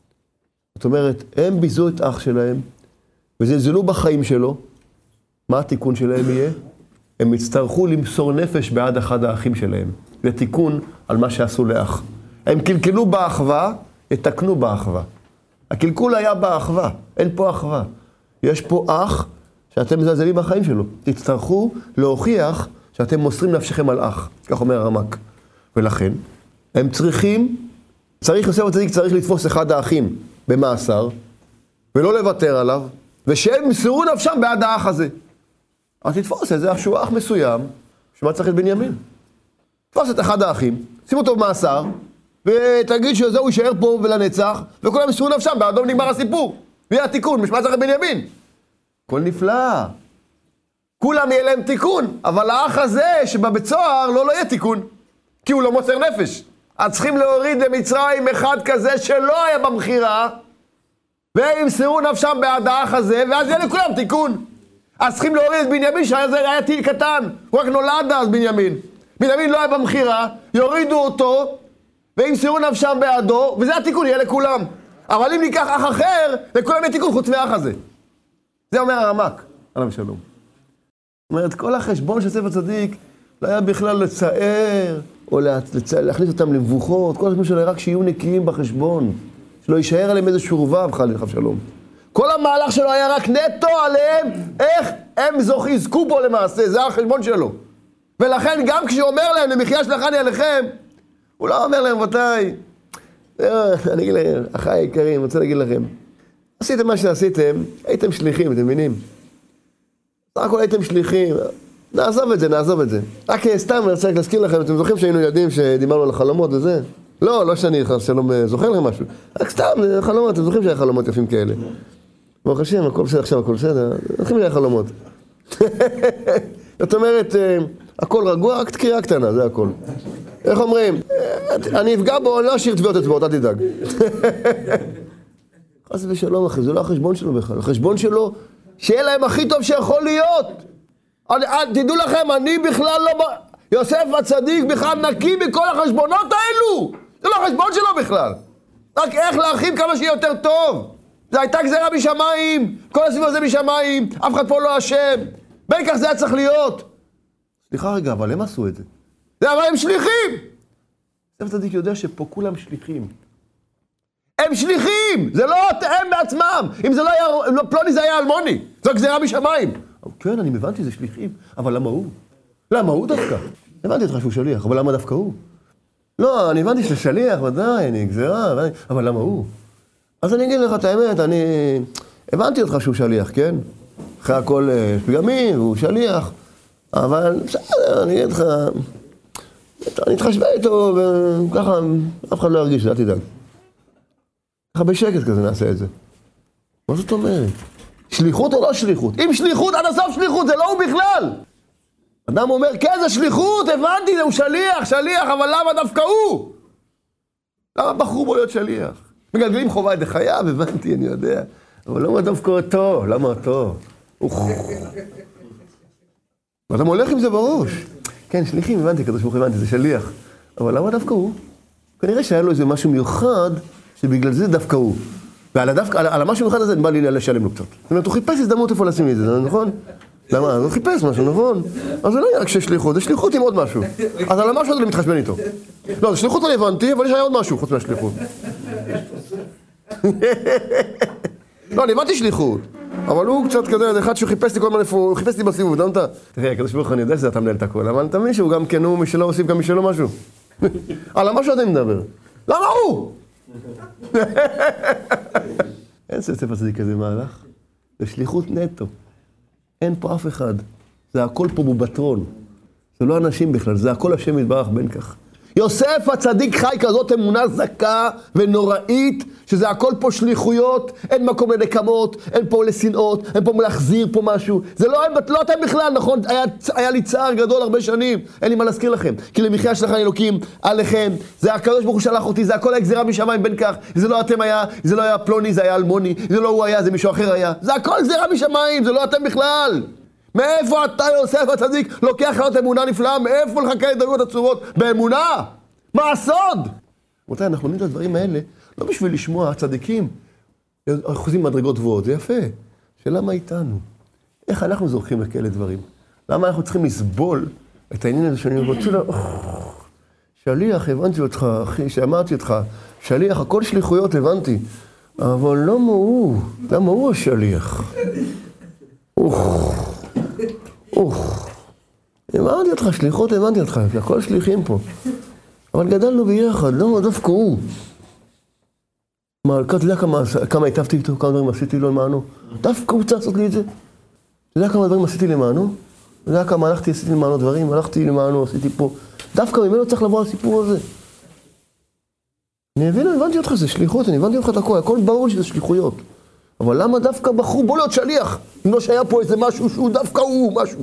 Speaker 1: זאת אומרת, הם ביזו את אח שלהם, וזלזלו בחיים שלו. מה התיקון שלהם יהיה? הם יצטרכו למסור נפש בעד אחד האחים שלהם. זה תיקון על מה שעשו לאח. הם קלקלו באחווה, יתקנו באחווה. הקלקול היה באחווה, אין פה אחווה. יש פה אח שאתם מזלזלים בחיים שלו. תצטרכו להוכיח שאתם מוסרים נפשכם על אח. כך אומר הרמ"ק. ולכן, הם צריכים, צריך, יוסף הצדיק צריך לתפוס אחד האחים במאסר, ולא לוותר עליו, ושהם מסרו נפשם בעד האח הזה. אז תתפוס איזה שהוא אח מסוים, שמה צריך את בנימין? תפוס את אחד האחים, שים אותו במאסר, ותגיד שזהו יישאר פה ולנצח, וכולם מסרו נפשם, בעדו נגמר הסיפור. ויהיה התיקון, משמע צריך את בנימין. הכל נפלא. כולם יהיה להם תיקון, אבל האח הזה שבבית סוהר לא, לא יהיה תיקון, כי הוא לא מוסר נפש. אז צריכים להוריד למצרים אחד כזה שלא היה במחירה, והם ימסרו נפשם בעד האח הזה, ואז יהיה לכולם תיקון. אז צריכים להוריד את בנימין, שהיה היה טיל קטן, הוא רק נולד אז בנימין. בנימין לא היה במחירה, יורידו אותו, וימסרו נפשם בעדו, וזה התיקון, יהיה לכולם. אבל אם ניקח אח אחר, לכולם יהיה תיקון חוץ מהאח הזה. זה אומר הרמ"ק, עליו שלום. זאת אומרת, כל החשבון של יוסף הצדיק, לא היה בכלל לצער, או לצ... להכניס אותם למבוכות, כל הזמן שלו רק שיהיו נקיים בחשבון, שלא יישאר עליהם איזשהו רבב, חלילה שלום. כל המהלך שלו היה רק נטו עליהם, איך הם זוכ... יזכו פה למעשה, זה החשבון שלו. ולכן גם כשהוא אומר להם, למחיה שלחני עליכם, הוא לא אומר להם, רבותיי, אני אגיד לכם, אחיי היקרים, אני רוצה להגיד לכם, עשיתם מה שעשיתם, הייתם שליחים, אתם מבינים? סך הכל הייתם שליחים, נעזוב את זה, נעזוב את זה. רק סתם, אני רוצה להזכיר לכם, אתם זוכרים שהיינו ילדים שדיברנו על החלומות וזה? לא, לא שאני שלום זוכר לכם משהו. רק סתם, חלומות, אתם זוכרים שהיה חלומות יפים כאלה. ברוך השם, הכל בסדר עכשיו, הכל בסדר. זוכרים שהיה חלומות. זאת אומרת, הכל רגוע, רק תקיעה קטנה, זה הכל. איך אומרים? אני אפגע בו, לא אשאיר טביעות אצבעות, אל תדאג. חס ושלום אחי, זה לא החשבון שלו בכלל. החשבון שלו, שיהיה להם הכי טוב שיכול להיות. תדעו לכם, אני בכלל לא... יוסף הצדיק בכלל נקי מכל החשבונות האלו. זה לא החשבון שלו בכלל. רק איך להרחיב כמה שיהיה יותר טוב. זה הייתה גזירה משמיים, כל הסביב הזה משמיים, אף אחד פה לא אשם. בין כך זה היה צריך להיות. סליחה רגע, אבל הם עשו את זה. זה אבל הם שליחים. יוסף הצדיק יודע שפה כולם שליחים. הם שליחים, זה לא הם בעצמם. אם זה לא היה, פלוני זה היה אלמוני. זו גזירה משמיים. כן, אני הבנתי, זה שליחים. אבל למה הוא? למה הוא דווקא? הבנתי אותך שהוא שליח, אבל למה דווקא הוא? לא, אני הבנתי שזה שליח, ודאי, אני גזירה, אבל למה הוא? אז אני אגיד לך את האמת, אני הבנתי אותך שהוא שליח, כן? אחרי הכל יש פגמים, הוא שליח, אבל בסדר, אני אגיד לך, אני אתחשבע איתו, וככה אף אחד לא ירגיש, אל תדאג. ככה בשקט כזה נעשה את זה. מה זאת אומרת? שליחות או לא שליחות? אם שליחות, עד הסוף שליחות, זה לא הוא בכלל. אדם אומר, כן, זה שליחות, הבנתי, זה הוא שליח, שליח, אבל למה דווקא הוא? למה בחרו בו להיות שליח? מגלגלים חובה את החייו, הבנתי, אני יודע. אבל למה דווקא אותו? למה אותו? ואתה מולך עם זה בראש. כן, שליחים, הבנתי, קדוש ברוך הוא, הבנתי, זה שליח. אבל למה דווקא הוא? כנראה שהיה לו איזה משהו מיוחד, שבגלל זה דווקא הוא. ועל הדווקא, על, על המשהו מיוחד הזה, בא לי לשלם לו קצת. זאת אומרת, הוא חיפש הזדמנות איפה לשים לי את זה, נכון? למה? הוא חיפש משהו, נכון? אז זה לא היה רק ששליחות, זה שליחות עם עוד משהו. אז על המשהו הזה אני מתחשבן איתו. לא, זה שליחות אני הבנתי, אבל יש היה עוד משהו חוץ מהשליחות. לא, אני הבנתי שליחות. אבל הוא קצת כזה, אחד שהוא חיפש לי כל הזמן איפה, הוא חיפש לי בסיבוב, אתה יודע? תראה, הקדוש ברוך הוא, אני יודע שזה אתה מנהל את הכל, אבל אתה מבין שהוא גם כן, הוא משלו הוסיף גם משלו משהו. על המשהו אתה מדבר. למה הוא? אין ספר צדיק כזה מהלך. זה שליחות נטו. אין פה אף אחד. זה הכל פה בובטרון. זה לא אנשים בכלל, זה הכל השם יתברך בין כך. יוסף הצדיק חי כזאת אמונה זכה ונוראית, שזה הכל פה שליחויות, אין מקום לנקמות, אין פה לשנאות, אין פה להחזיר פה משהו. זה לא, לא אתם בכלל, נכון? היה, היה לי צער גדול הרבה שנים, אין לי מה להזכיר לכם. כי למחיה שלכם אלוקים עליכם, זה הקדוש ברוך הוא שלח אותי, זה הכל הגזירה משמיים בין כך, זה לא אתם היה, זה לא היה פלוני, זה היה אלמוני, זה לא הוא היה, זה מישהו אחר היה. זה הכל גזירה משמיים, זה לא אתם בכלל. מאיפה אתה יוסף הצדיק לוקח חיות אמונה נפלאה? מאיפה לך כאלה דרגות עצורות? באמונה? מה הסוד? רבותיי, אנחנו לומדים את הדברים האלה לא בשביל לשמוע הצדיקים אחוזים מדרגות גבוהות, זה יפה. שאלה מה איתנו? איך אנחנו זורקים לכאלה דברים? למה אנחנו צריכים לסבול את העניין הזה שאני רוצה לה... שליח, הבנתי אותך, אחי, שאמרתי אותך, שליח, הכל שליחויות הבנתי, אבל למה הוא? למה הוא השליח? אוח. אוח, הבנתי אותך, שליחות, הבנתי אותך, הכל שליחים פה. אבל גדלנו ביחד, לא, דווקא הוא. מה, אתה יודע כמה, כמה היטבתי איתו, כמה דברים עשיתי לו למענו? דווקא הוא צריך לעשות לי את זה. אתה יודע כמה דברים עשיתי למענו? אתה יודע כמה הלכתי, עשיתי למענו דברים, הלכתי למענו, עשיתי פה. דווקא ממנו צריך לבוא הסיפור הזה. אני הבין, הבנתי אותך, זה שליחות, אני הבנתי אותך את הכל, הכל ברור שזה שליחויות. אבל למה דווקא בחרו בו להיות שליח? אם לא שהיה פה איזה משהו שהוא דווקא הוא, משהו.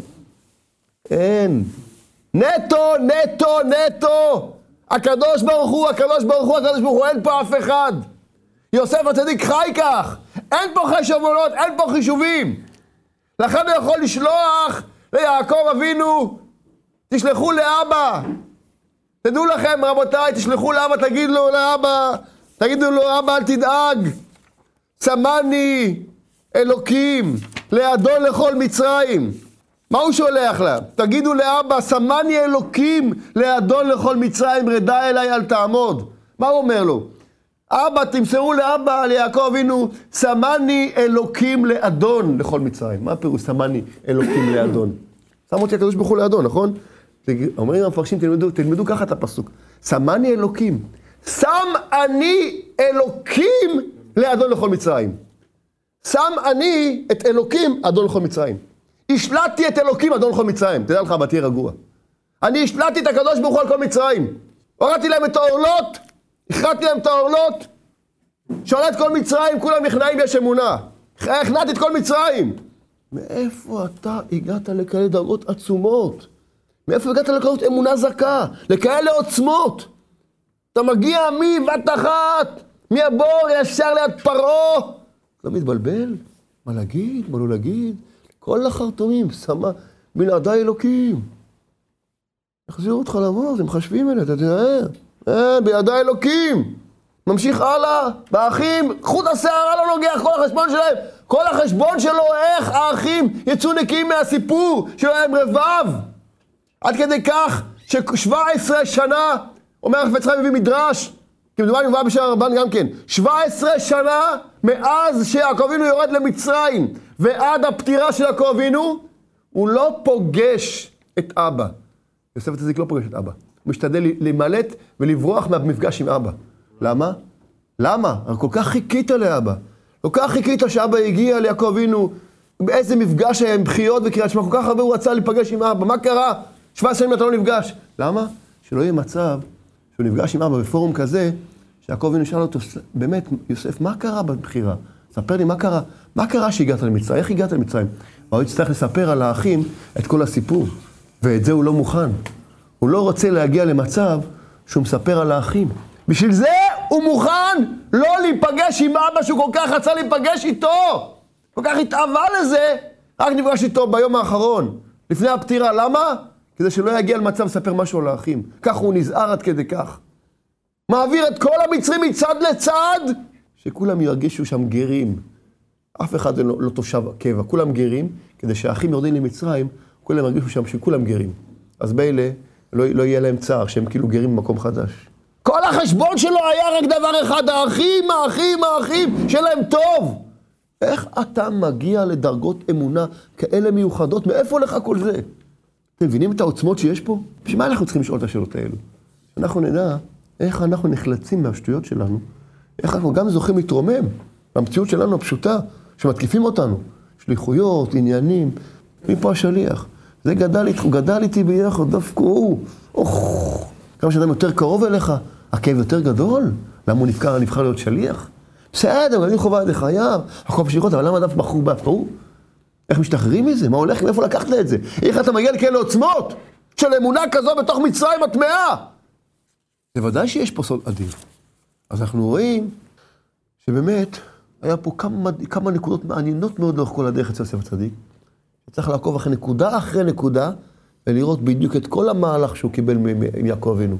Speaker 1: אין. נטו, נטו, נטו. הקדוש ברוך הוא, הקדוש ברוך הוא, הקדוש ברוך הוא, אין פה אף אחד. יוסף הצדיק חי כך. אין פה חשבונות, אין פה חישובים. לכן הוא יכול לשלוח ליעקב אבינו, תשלחו לאבא. תדעו לכם, רבותיי, תשלחו לאבא, תגיד לו לאבא, תגידו לו, אבא, אל תדאג. צמני אלוקים לאדון לכל מצרים. מה הוא שולח לה? תגידו לאבא, צמני אלוקים לאדון לכל מצרים, רדה אליי אל תעמוד. מה הוא אומר לו? אבא, תמסרו לאבא, ליעקב אבינו, צמני אלוקים לאדון לכל מצרים. מה הפירוש צמני אלוקים לאדון? שם אותי הקדוש ברוך הוא לאדון, נכון? אומרים המפרשים, תלמדו, תלמדו ככה את הפסוק. צמני אלוקים. שם אני אלוקים לאדון לכל מצרים. שם אני את אלוקים אדון לכל מצרים. השלטתי את אלוקים אדון לכל מצרים. תדע לך, בתיה רגוע. אני השלטתי את הקדוש ברוך הוא על כל מצרים. הורדתי להם את העורלות, הכנעתי להם את העורלות, שולט כל מצרים, כולם נכנעים יש אמונה. הכנעתי את כל מצרים. מאיפה אתה הגעת לכאלה דרגות עצומות? מאיפה הגעת לכאלה אמונה זכה? לכאלה עוצמות? אתה מגיע מבת אחת, מהבור ישר ליד פרעה. לא מתבלבל? מה להגיד? מה לא להגיד? כל החרטומים, שמה בלעדי אלוקים. יחזירו אותך למור, הם חשבים אלה, אתה תראה. אה, בידי אלוקים. ממשיך הלאה, והאחים, חוט השערה לא נוגע, כל החשבון שלהם. כל החשבון שלו, איך האחים יצאו נקיים מהסיפור שלהם רבב. עד כדי כך ש-שבע עשרה שנה, אומר החפץ חיים מביא מדרש, כי מדובר נבואה בשער הרבן גם כן, שבע עשרה שנה מאז שיעקב אבינו יורד למצרים, ועד הפטירה של יעקב אבינו, הוא לא פוגש את אבא. יוסף הצדיק לא פוגש את אבא. הוא משתדל להימלט ולברוח מהמפגש עם אבא. למה? למה? כל כך חיכית לאבא. כל כך חיכית שאבא הגיע ליעקב אבינו, באיזה מפגש היה עם בחיות וקריאת שמע, כל כך הרבה הוא רצה להיפגש עם אבא. מה קרה? שבע שנים אתה לא נפגש. למה? שלא יהיה מצב שהוא נפגש עם אבא בפורום כזה, שיעקב אבינו שאל אותו, באמת, יוסף, מה קרה בבחירה? ספר לי מה קרה. מה קרה שהגעת למצרים? איך הגעת למצרים? והוא יצטרך לספר על האחים את כל הסיפור. ואת זה הוא לא מוכן. הוא לא רוצה להגיע למצב שהוא מספר על האחים. בשביל זה הוא מוכן לא להיפגש עם אבא שהוא כל כך רצה להיפגש איתו. כל כך התאווה לזה, רק נפגש איתו ביום האחרון, לפני הפטירה. למה? כדי שלא יגיע למצב לספר משהו על האחים. כך הוא נזהר עד כדי כך. מעביר את כל המצרים מצד לצד, שכולם ירגישו שם גרים. אף אחד לא, לא תושב קבע, כולם גרים, כדי שהאחים יורדים למצרים, כולם ירגישו שם שכולם גרים. אז באלה לא, לא יהיה להם צער, שהם כאילו גרים במקום חדש. כל החשבון שלו היה רק דבר אחד, האחים, האחים, האחים, שלהם טוב. איך אתה מגיע לדרגות אמונה כאלה מיוחדות? מאיפה לך כל זה? אתם מבינים את העוצמות שיש פה? בשביל מה אנחנו צריכים לשאול את השאלות האלו? אנחנו נדע איך אנחנו נחלצים מהשטויות שלנו, איך אנחנו גם זוכים להתרומם במציאות שלנו הפשוטה, שמתקיפים אותנו. שליחויות, עניינים, מפה השליח. זה גדל איתי, הוא גדל איתי ביחד, דווקא הוא. אוח, כמה שאדם יותר קרוב אליך, הכאב יותר גדול. למה הוא נבחר, נבחר להיות שליח? בסדר, אני חובה עד חייו, הכל פשירות, אבל למה דף בחור באפה הוא? איך משתחררים מזה? מה הולך? מאיפה לקחת את זה? איך אתה מגיע לכאלה עוצמות של אמונה כזו בתוך מצרים הטמאה? בוודאי שיש פה סוד אדיר. אז אנחנו רואים שבאמת היה פה כמה, כמה נקודות מעניינות מאוד לאורך כל הדרך אצל יוסף הצדיק. צריך לעקוב אחרי נקודה אחרי נקודה, ולראות בדיוק את כל המהלך שהוא קיבל עם יעקב אבינו.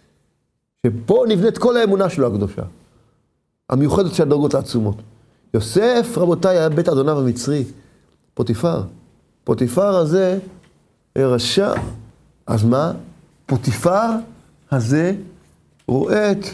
Speaker 1: שפה נבנית כל האמונה שלו הקדושה. המיוחדת של הדרגות העצומות. יוסף, רבותיי, היה בית אדוניו המצרי. פוטיפר. פוטיפר הזה רשע. אז מה? פוטיפר הזה רואה את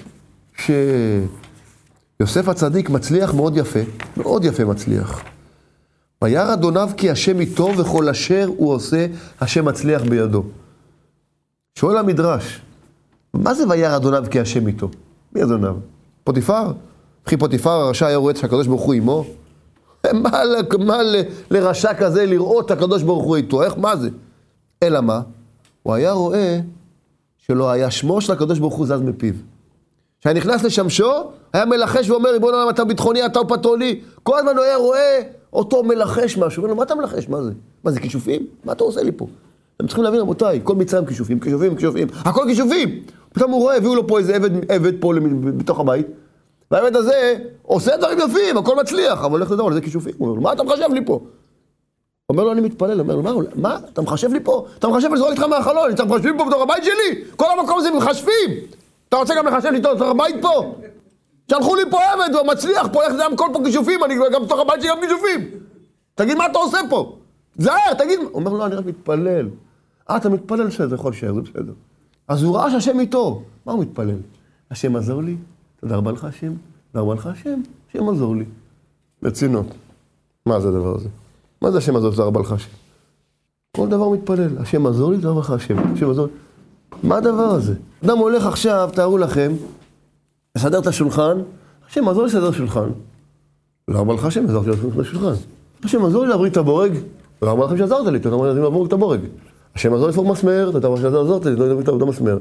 Speaker 1: שיוסף הצדיק מצליח מאוד יפה. מאוד יפה מצליח. וירא אדוניו כי השם איתו וכל אשר הוא עושה, השם מצליח בידו. שואל המדרש, מה זה וירא אדוניו כי השם איתו? מי אדוניו? פוטיפר? אחי פוטיפר הרשע היה רואה שהקדוש ברוך הוא עמו? מה, מה לרשע כזה לראות הקדוש ברוך הוא איתו? איך, מה זה? אלא מה? הוא היה רואה שלא היה שמו של הקדוש ברוך הוא זז מפיו. כשהיה נכנס לשמשו, היה מלחש ואומר, ריבון העולם, אתה ביטחוני, אתה ופטרוני. כל הזמן הוא היה רואה אותו מלחש משהו. אומר לו, מה אתה מלחש? מה זה? מה זה, כישופים? מה אתה עושה לי פה? הם צריכים להבין, רבותיי, כל מצרים כישופים, כישופים, כישופים. הכל כישופים! פתאום הוא רואה, הביאו לו פה איזה עבד, עבד פה בתוך הבית. והעבד הזה עושה דברים יפים, הכל מצליח, אבל הולך לדבר על זה כישופים. הוא אומר לו, מה אתה מחשב לי פה? אומר לו, אני מתפלל. אומר לו, מה, מה? אתה מחשב לי פה? אתה מחשב לזרוק איתך מהחלון, אתה מחשבים פה בתוך הבית שלי? כל המקום הזה מחשבים! אתה רוצה גם לחשב לי בתוך הבית פה? שלחו לי פה עבד, הוא מצליח פה, איך זה גם כל פה כישופים, אני גם בתוך הבית שלי גם כישופים. תגיד, מה אתה עושה פה? זהר, תגיד. הוא אומר לו, אני רק מתפלל. אה, אתה מתפלל בסדר, יכול להישאר, זה בסדר. אז הוא ראה שהשם איתו. מה הוא מתפלל? השם עזור לי? תודה רבה לך השם. תודה רבה לך השם. השם עזור לי. ברצינות. מה זה הדבר הזה? מה זה השם עזור? תודה רבה לך השם. כל דבר מתפלל. השם עזור לי, תודה רבה לך השם. השם עזור לי. מה הדבר הזה? אדם הולך עכשיו, תארו לכם, לסדר את השולחן, השם עזור לי לסדר שולחן. תודה רבה לך השם, עזור לי לסדר שולחן. השם עזור לי להבריא את הבורג. תודה רבה לכם שעזרת לי, תודה רבה לכם להבריא את הבורג. השם עזור לי לפרוק מסמר, תודה רבה שעזרת לי, לא להבריא את המסמר.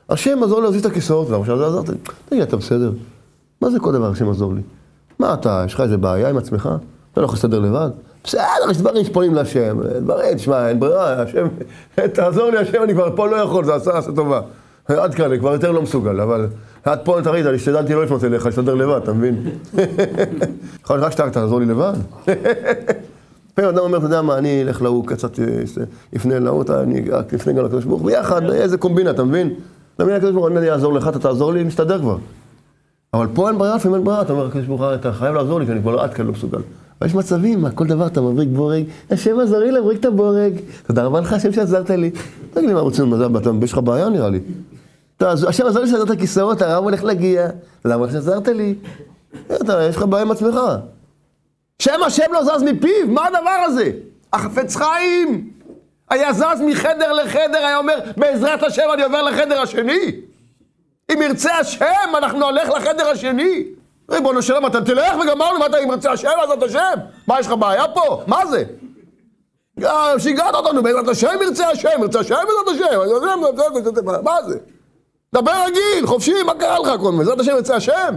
Speaker 1: השם עזור לי להזיז את הכיסאות, למשל זה עזרת לי. תגיד, אתה בסדר? מה זה כל דבר השם עזור לי? מה אתה, יש לך איזה בעיה עם עצמך? אתה לא יכול לסדר לבד? בסדר, יש דברים שפונים להשם. דברים, תשמע, אין ברירה, השם, תעזור לי השם, אני כבר פה לא יכול, זה עשה, עשה טובה. עד כאן, אני כבר יותר לא מסוגל, אבל עד פה אתה ראית, אני השתדלתי לא לפנות אליך, לסדר לבד, אתה מבין? יכול להיות רק שאתה תעזור לי לבד. פעם אדם אומר, אתה יודע מה, אני אלך להוא קצת, יפנה להוא, אני אפנה גם לקדוש ברוך הוא, ביחד, איזה קומבינה, אתה מבין? אתה מבין, הקדוש ברוך הוא, אני אעזור לך, אתה תעזור לי, נסתדר כבר. אבל פה אין ברירה, לפעמים אין ברירה, אתה אומר, הקדוש ברוך הוא, אתה חייב לעזור לי, כי אני כבר עד כאן לא מסוגל. אבל יש מצבים, כל דבר אתה מבריק בורג, השם עזר לי להבריק את הבורג, תודה רבה לך, השם שעזרת לי. תגיד לי מה רוצים למזל, יש לך בעיה נראה לי. השם עזר לי שעזרת הכיסאות, הרב הולך להגיע, למה שעזרת לי? יש לך בעיה עם עצמך. שם השם לא זז מפיו, מה הדבר הזה? החפץ חיים היה זז מחדר לחדר, היה אומר, בעזרת השם אני עובר לחדר השני. אם ירצה השם, אנחנו הולך לחדר השני. ריבונו שלום, אתה תלך וגמרנו, מה אתה אם ירצה השם, בעזרת השם? מה, יש לך בעיה פה? מה זה? שיגעת אותנו, בעזרת השם ירצה השם, ירצה השם בעזרת השם. מה זה? דבר רגיל, חופשי, מה קרה לך? בעזרת השם ירצה השם.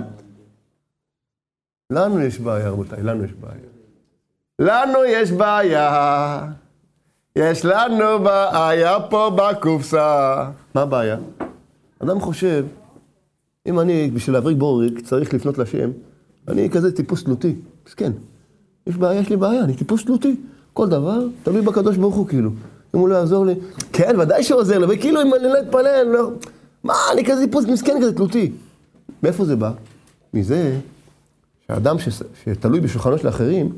Speaker 1: לנו יש בעיה, רבותיי, לנו יש בעיה. לנו יש בעיה. יש לנו בעיה פה בקופסה. מה הבעיה? אדם חושב, אם אני, בשביל להבריק בורג, צריך לפנות לשם, אני כזה טיפוס תלותי. אז כן, יש בעיה, יש לי בעיה, אני טיפוס תלותי. כל דבר, תלוי בקדוש ברוך הוא, כאילו. אם הוא לא יעזור לי, כן, ודאי שהוא עוזר לי, וכאילו אם אני לא אתפלל, לא... מה, אני כזה טיפוס מסכן כזה תלותי. מאיפה זה בא? מזה שהאדם ש... שתלוי בשולחנו של האחרים,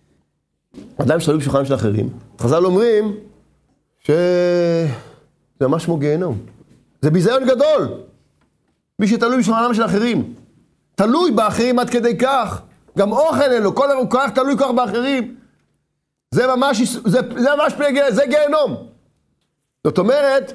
Speaker 1: אדם שתלוי בשולחנו של האחרים, חז"ל אומרים שזה ממש כמו גיהנום. זה ביזיון גדול. מי שתלוי בשולחנם של האחרים. תלוי באחרים עד כדי כך. גם אוכל אין לו, כל דבר כך תלוי כך באחרים. זה ממש, זה, זה ממש פלגל, זה גיהנום. זאת אומרת,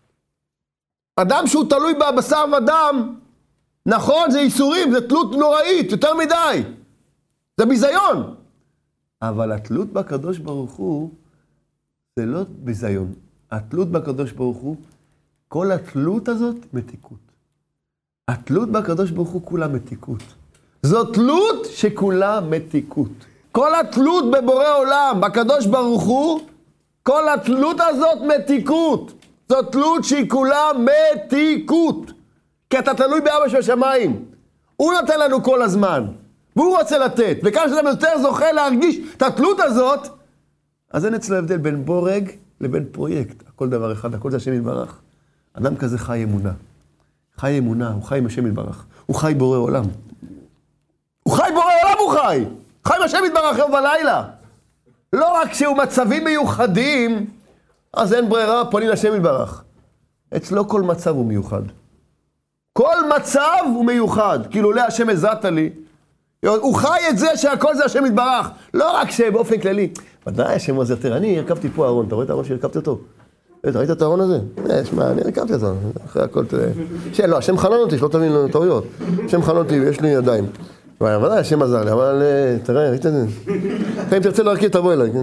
Speaker 1: אדם שהוא תלוי בבשר ודם, נכון, זה איסורים, זה תלות נוראית, יותר מדי. זה ביזיון. אבל התלות בקדוש ברוך הוא, זה לא ביזיון. התלות בקדוש ברוך הוא, כל התלות הזאת מתיקות. התלות בקדוש ברוך הוא כולה מתיקות. זו תלות שכולה מתיקות. כל התלות בבורא עולם, בקדוש ברוך הוא, כל התלות הזאת מתיקות. זו תלות שהיא כולה מתיקות. כי אתה תלוי באבא של השמיים. הוא נותן לנו כל הזמן. והוא רוצה לתת. וכאן שאתה יותר זוכה להרגיש את התלות הזאת, אז אין אצלו הבדל בין בורג לבין פרויקט. הכל דבר אחד, הכל זה השם יתברך. אדם כזה חי אמונה. חי אמונה, הוא חי עם השם יתברך. הוא חי בורא עולם. הוא חי בורא עולם, הוא חי. חי עם השם יתברך יום ולילה. לא רק שהוא מצבים מיוחדים, אז אין ברירה, פונים לשם יתברך. אצלו כל מצב הוא מיוחד. כל מצב הוא מיוחד. כאילו, לא השם עזרת לי. הוא חי את זה שהכל זה השם יתברך. לא רק שבאופן כללי. ודאי השם עוזר, תראה, אני הרכבתי פה ארון. אתה רואה את הארון שהרכבתי אותו? ראית את הארון הזה? שמע, אני הרכבתי אותו. אחרי הכל, תראה. לא, השם חלון אותי, שלא תבין טעויות. השם חלון אותי ויש לי ידיים. ודאי, השם עזר לי, אבל תראה, ראית את זה? אם תרצה להרכיב, תבוא אליי.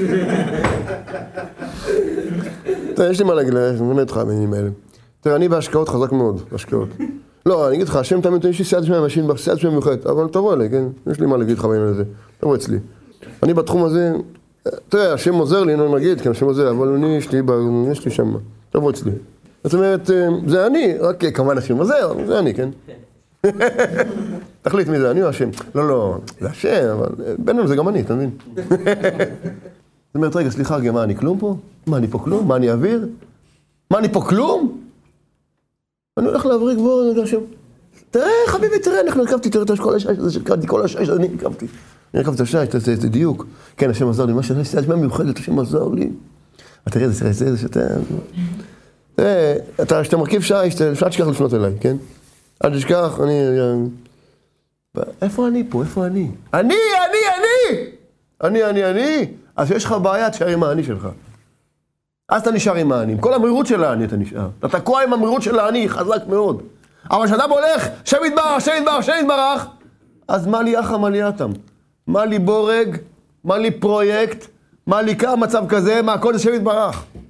Speaker 1: תראה, יש לי מה להגיד, אני באמת לך בעניינים האלה. תראה, אני בהשקעות חזק מאוד, בהשקעות. לא, אני אגיד לך, השם תמיד, יש לי סייעת שמיים, אנשים בסייעת שמיים מיוחדת, אבל תבוא אליי, כן? יש לי מה להגיד לך בעניין הזה. תבוא אצלי. אני בתחום הזה, תראה, השם עוזר לי, אני נגיד, כן, השם עוזר, אבל אני, יש לי, יש לי שם. תבוא אצלי. זאת אומרת, זה אני, רק כמובן השם עוזר, זה אני, כן? תחליט מי זה, אני או השם. לא, לא, זה השם, אבל בינינו זה גם אני, אתה מבין? זאת אומרת, רגע, סליחה, מה, אני כלום פה? מה, אני פה כלום? מה, אני אוויר? מה, אני פה כלום? אני הולך להבריק בו, אני יודע השם. תראה, חביבי, תראה, אנחנו הרכבתי, תראה את כל השש, הרכבתי כל השש, אני הרכבתי. אני הרכבתי את השש, זה דיוק. כן, השם עזר לי, מה שאני עושה, השם מיוחדת, השם עזר לי. תראה, זה, זה, זה, שאתה... תראה, אתה, שאתה מרכיב שש, אפשר תשכח לפנות אליי, כן? אל תשכח, אני... איפה אני פה? איפה אני? אני, אני, אני! אני, אני, אני! אז יש לך בעיה, תשאר עם האני שלך. אז אתה נשאר עם האני. עם כל המרירות של האני אתה נשאר. אתה תקוע עם המרירות של האני, חזק מאוד. אבל כשאתה הולך, שם יתברך, שם יתברך, שם יתברך, אז מה לי אחא, מה לי אטם? מה לי בורג? מה לי פרויקט? מה לי כמה מצב כזה? מה, הכל זה שם יתברך.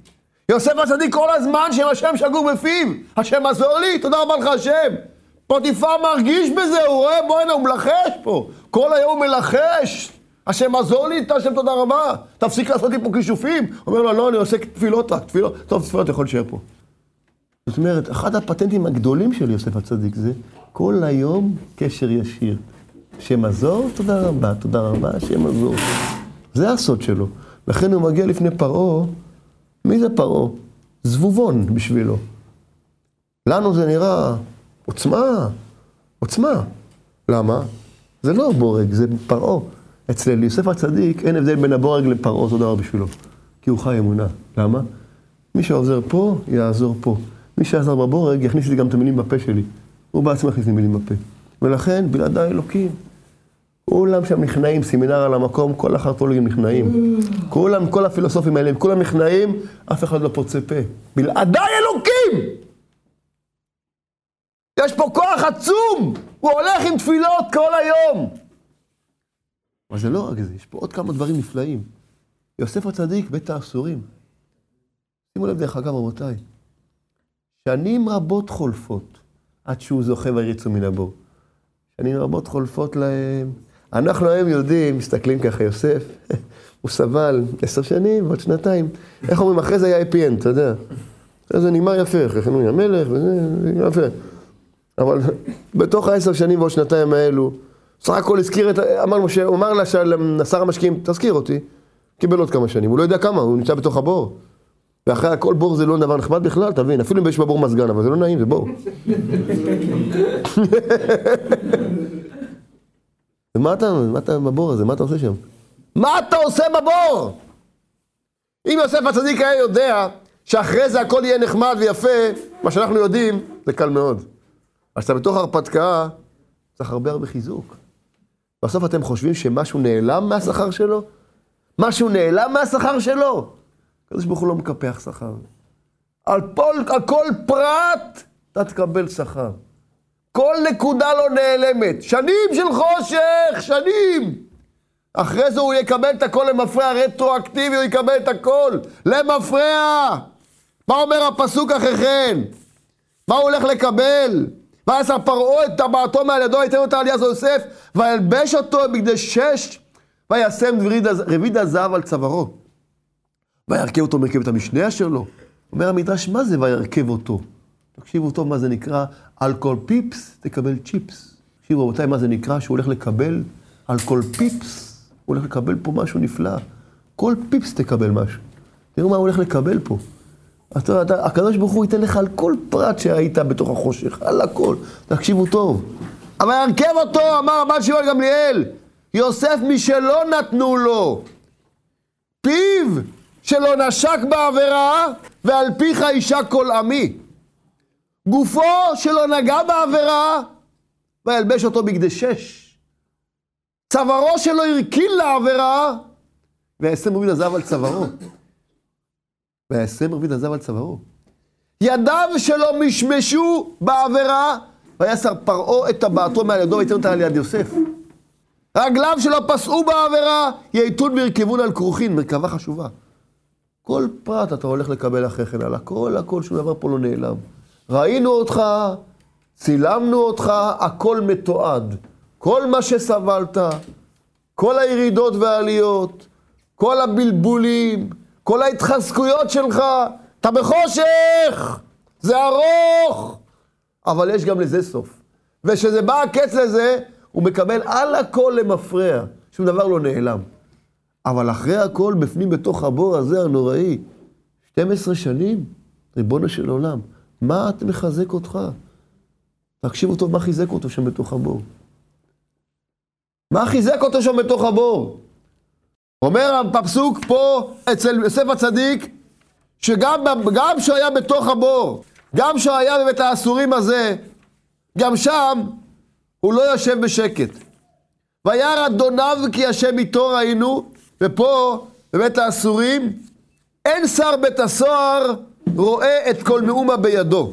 Speaker 1: יוסף הצדיק כל הזמן שם השם שגור בפיו. השם עזור לי, תודה רבה לך השם. פוטיפר מרגיש בזה, הוא רואה, בוא הנה, הוא מלחש פה. כל היום הוא מלחש. השם עזור לי, השם תודה רבה. תפסיק לעשות לי פה כישופים. אומר לו, לא, אני עושה תפילות רק, תפילות. טוב, תפילות יכול להישאר פה. זאת אומרת, אחד הפטנטים הגדולים של יוסף הצדיק זה, כל היום קשר ישיר. השם עזור, תודה רבה, תודה רבה, השם עזור. זה הסוד שלו. לכן הוא מגיע לפני פרעה. מי זה פרעה? זבובון בשבילו. לנו זה נראה עוצמה, עוצמה. למה? זה לא בורג, זה פרעה. אצל יוסף הצדיק אין הבדל בין הבורג לפרעה, אותו דבר בשבילו. כי הוא חי אמונה. למה? מי שעוזר פה, יעזור פה. מי שעזר בבורג, יכניס לי גם את המילים בפה שלי. הוא בעצמו יכניס לי מילים בפה. ולכן, בלעדיי אלוקים. כולם שם נכנעים, סמינר על המקום, כל החרטולוגים נכנעים. כולם, כל הפילוסופים האלה, כולם נכנעים, אף אחד לא פוצה פה. בלעדיי אלוקים! יש פה כוח עצום! הוא הולך עם תפילות כל היום! אבל זה לא רק זה, יש פה עוד כמה דברים נפלאים. יוסף הצדיק, בית האסורים. שימו לב דרך אגב, רבותיי. שנים רבות חולפות, עד שהוא זוכה ויריצו מן הבור. שנים רבות חולפות להם. אנחנו היום יודעים, מסתכלים ככה, יוסף, הוא סבל עשר שנים ועוד שנתיים. איך אומרים, אחרי זה היה אפי אנד, אתה יודע. אחרי זה נגמר יפה, אחרי זה נגמר המלך, וזה יפה. אבל בתוך העשר שנים ועוד שנתיים האלו, סך הכל הזכיר את, אמר משה, הוא אמר לשר המשקיעים, תזכיר אותי, קיבל עוד כמה שנים, הוא לא יודע כמה, הוא נמצא בתוך הבור. ואחרי הכל בור זה לא דבר נחמד בכלל, תבין, אפילו אם יש בבור מזגן, אבל זה לא נעים, זה בור. ומה אתה, מה אתה בבור הזה, מה אתה עושה שם? מה אתה עושה בבור? אם יוסף הצדיק היה יודע שאחרי זה הכל יהיה נחמד ויפה, מה שאנחנו יודעים, זה קל מאוד. אז אתה בתוך הרפתקה, צריך הרבה הרבה חיזוק. בסוף אתם חושבים שמשהו נעלם מהשכר שלו? משהו נעלם מהשכר שלו? הקדוש ברוך הוא לא מקפח שכר. על כל, על כל פרט אתה תקבל שכר. כל נקודה לא נעלמת. שנים של חושך, שנים. אחרי זה הוא יקבל את הכל למפרע רטרואקטיבי, הוא יקבל את הכל למפרע. מה אומר הפסוק אחרי כן? מה הוא הולך לקבל? ויסר פרעה את טבעתו מעל ידו, ייתן אותה על יד יוסף, וילבש אותו בגדי שש, וישם רביד הזהב על צווארו. וירכב אותו מרכבת המשנה שלו. אומר המדרש, מה זה וירכב אותו? תקשיבו טוב מה זה נקרא, על כל פיפס תקבל צ'יפס. תקשיבו רבותיי מה זה נקרא, שהוא הולך לקבל על כל פיפס, הוא הולך לקבל פה משהו נפלא. כל פיפס תקבל משהו. תראו מה הוא הולך לקבל פה. אתה, אתה, הקדוש ברוך הוא ייתן לך על כל פרט שהיית בתוך החושך, על הכל. תקשיבו טוב. אבל ירכב אותו, אמר רבן שמעון גמליאל, יוסף משלא נתנו לו, פיו שלא נשק בעבירה, ועל פיך יישק כל עמי. גופו שלא נגע בעבירה, וילבש אותו בגדי שש. צווארו שלא הרקיל לעבירה, וישם רביד הזהב על צווארו. וישם רביד הזהב על צווארו. ידיו שלא משמשו בעבירה, ויסר פרעה את טבעתו מעל ידו, ויתן אותה על יד יוסף. רגליו שלא פסעו בעבירה, ייתון וירכבון על כרוכין, מרכבה חשובה. כל פרט אתה הולך לקבל אחרי כן, על הכל, הכל, שום דבר פה לא נעלם. ראינו אותך, צילמנו אותך, הכל מתועד. כל מה שסבלת, כל הירידות והעליות, כל הבלבולים, כל ההתחזקויות שלך, אתה בחושך, זה ארוך, אבל יש גם לזה סוף. ושזה בא הקץ לזה, הוא מקבל על הכל למפרע, שום דבר לא נעלם. אבל אחרי הכל, בפנים בתוך הבור הזה הנוראי, שתים עשרה שנים, ריבונו של עולם, מה אתה מחזק אותך? תקשיבו טוב, מה חיזק אותו שם בתוך הבור? מה חיזק אותו שם בתוך הבור? אומר הפסוק פה אצל יוסף הצדיק, שגם גם שהיה בתוך הבור, גם שהיה בבית האסורים הזה, גם שם הוא לא יושב בשקט. וירא אדוניו כי השם איתו ראינו, ופה בבית האסורים, אין שר בית הסוהר רואה את כל מאומה בידו.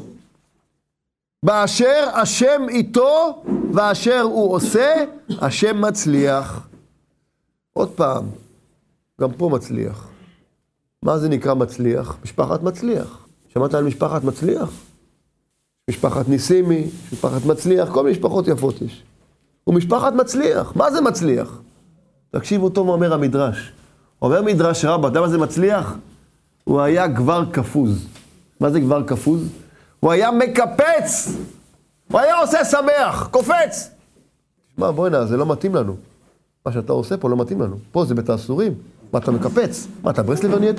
Speaker 1: באשר השם איתו, ואשר הוא עושה, השם מצליח. עוד פעם, גם פה מצליח. מה זה נקרא מצליח? משפחת מצליח. שמעת על משפחת מצליח? משפחת ניסימי, משפחת מצליח, כל מיני משפחות יפות יש. ומשפחת מצליח, מה זה מצליח? תקשיבו טוב מה אומר המדרש. אומר מדרש רבה, אתה יודע מה זה מצליח? הוא היה כבר כפוז. מה זה כבר כפוז? הוא היה מקפץ. הוא היה עושה שמח, קופץ. תשמע, בואי נה, זה לא מתאים לנו. מה שאתה עושה פה לא מתאים לנו. פה זה בית האסורים. מה, אתה מקפץ? מה, אתה ברסלבר נהיית?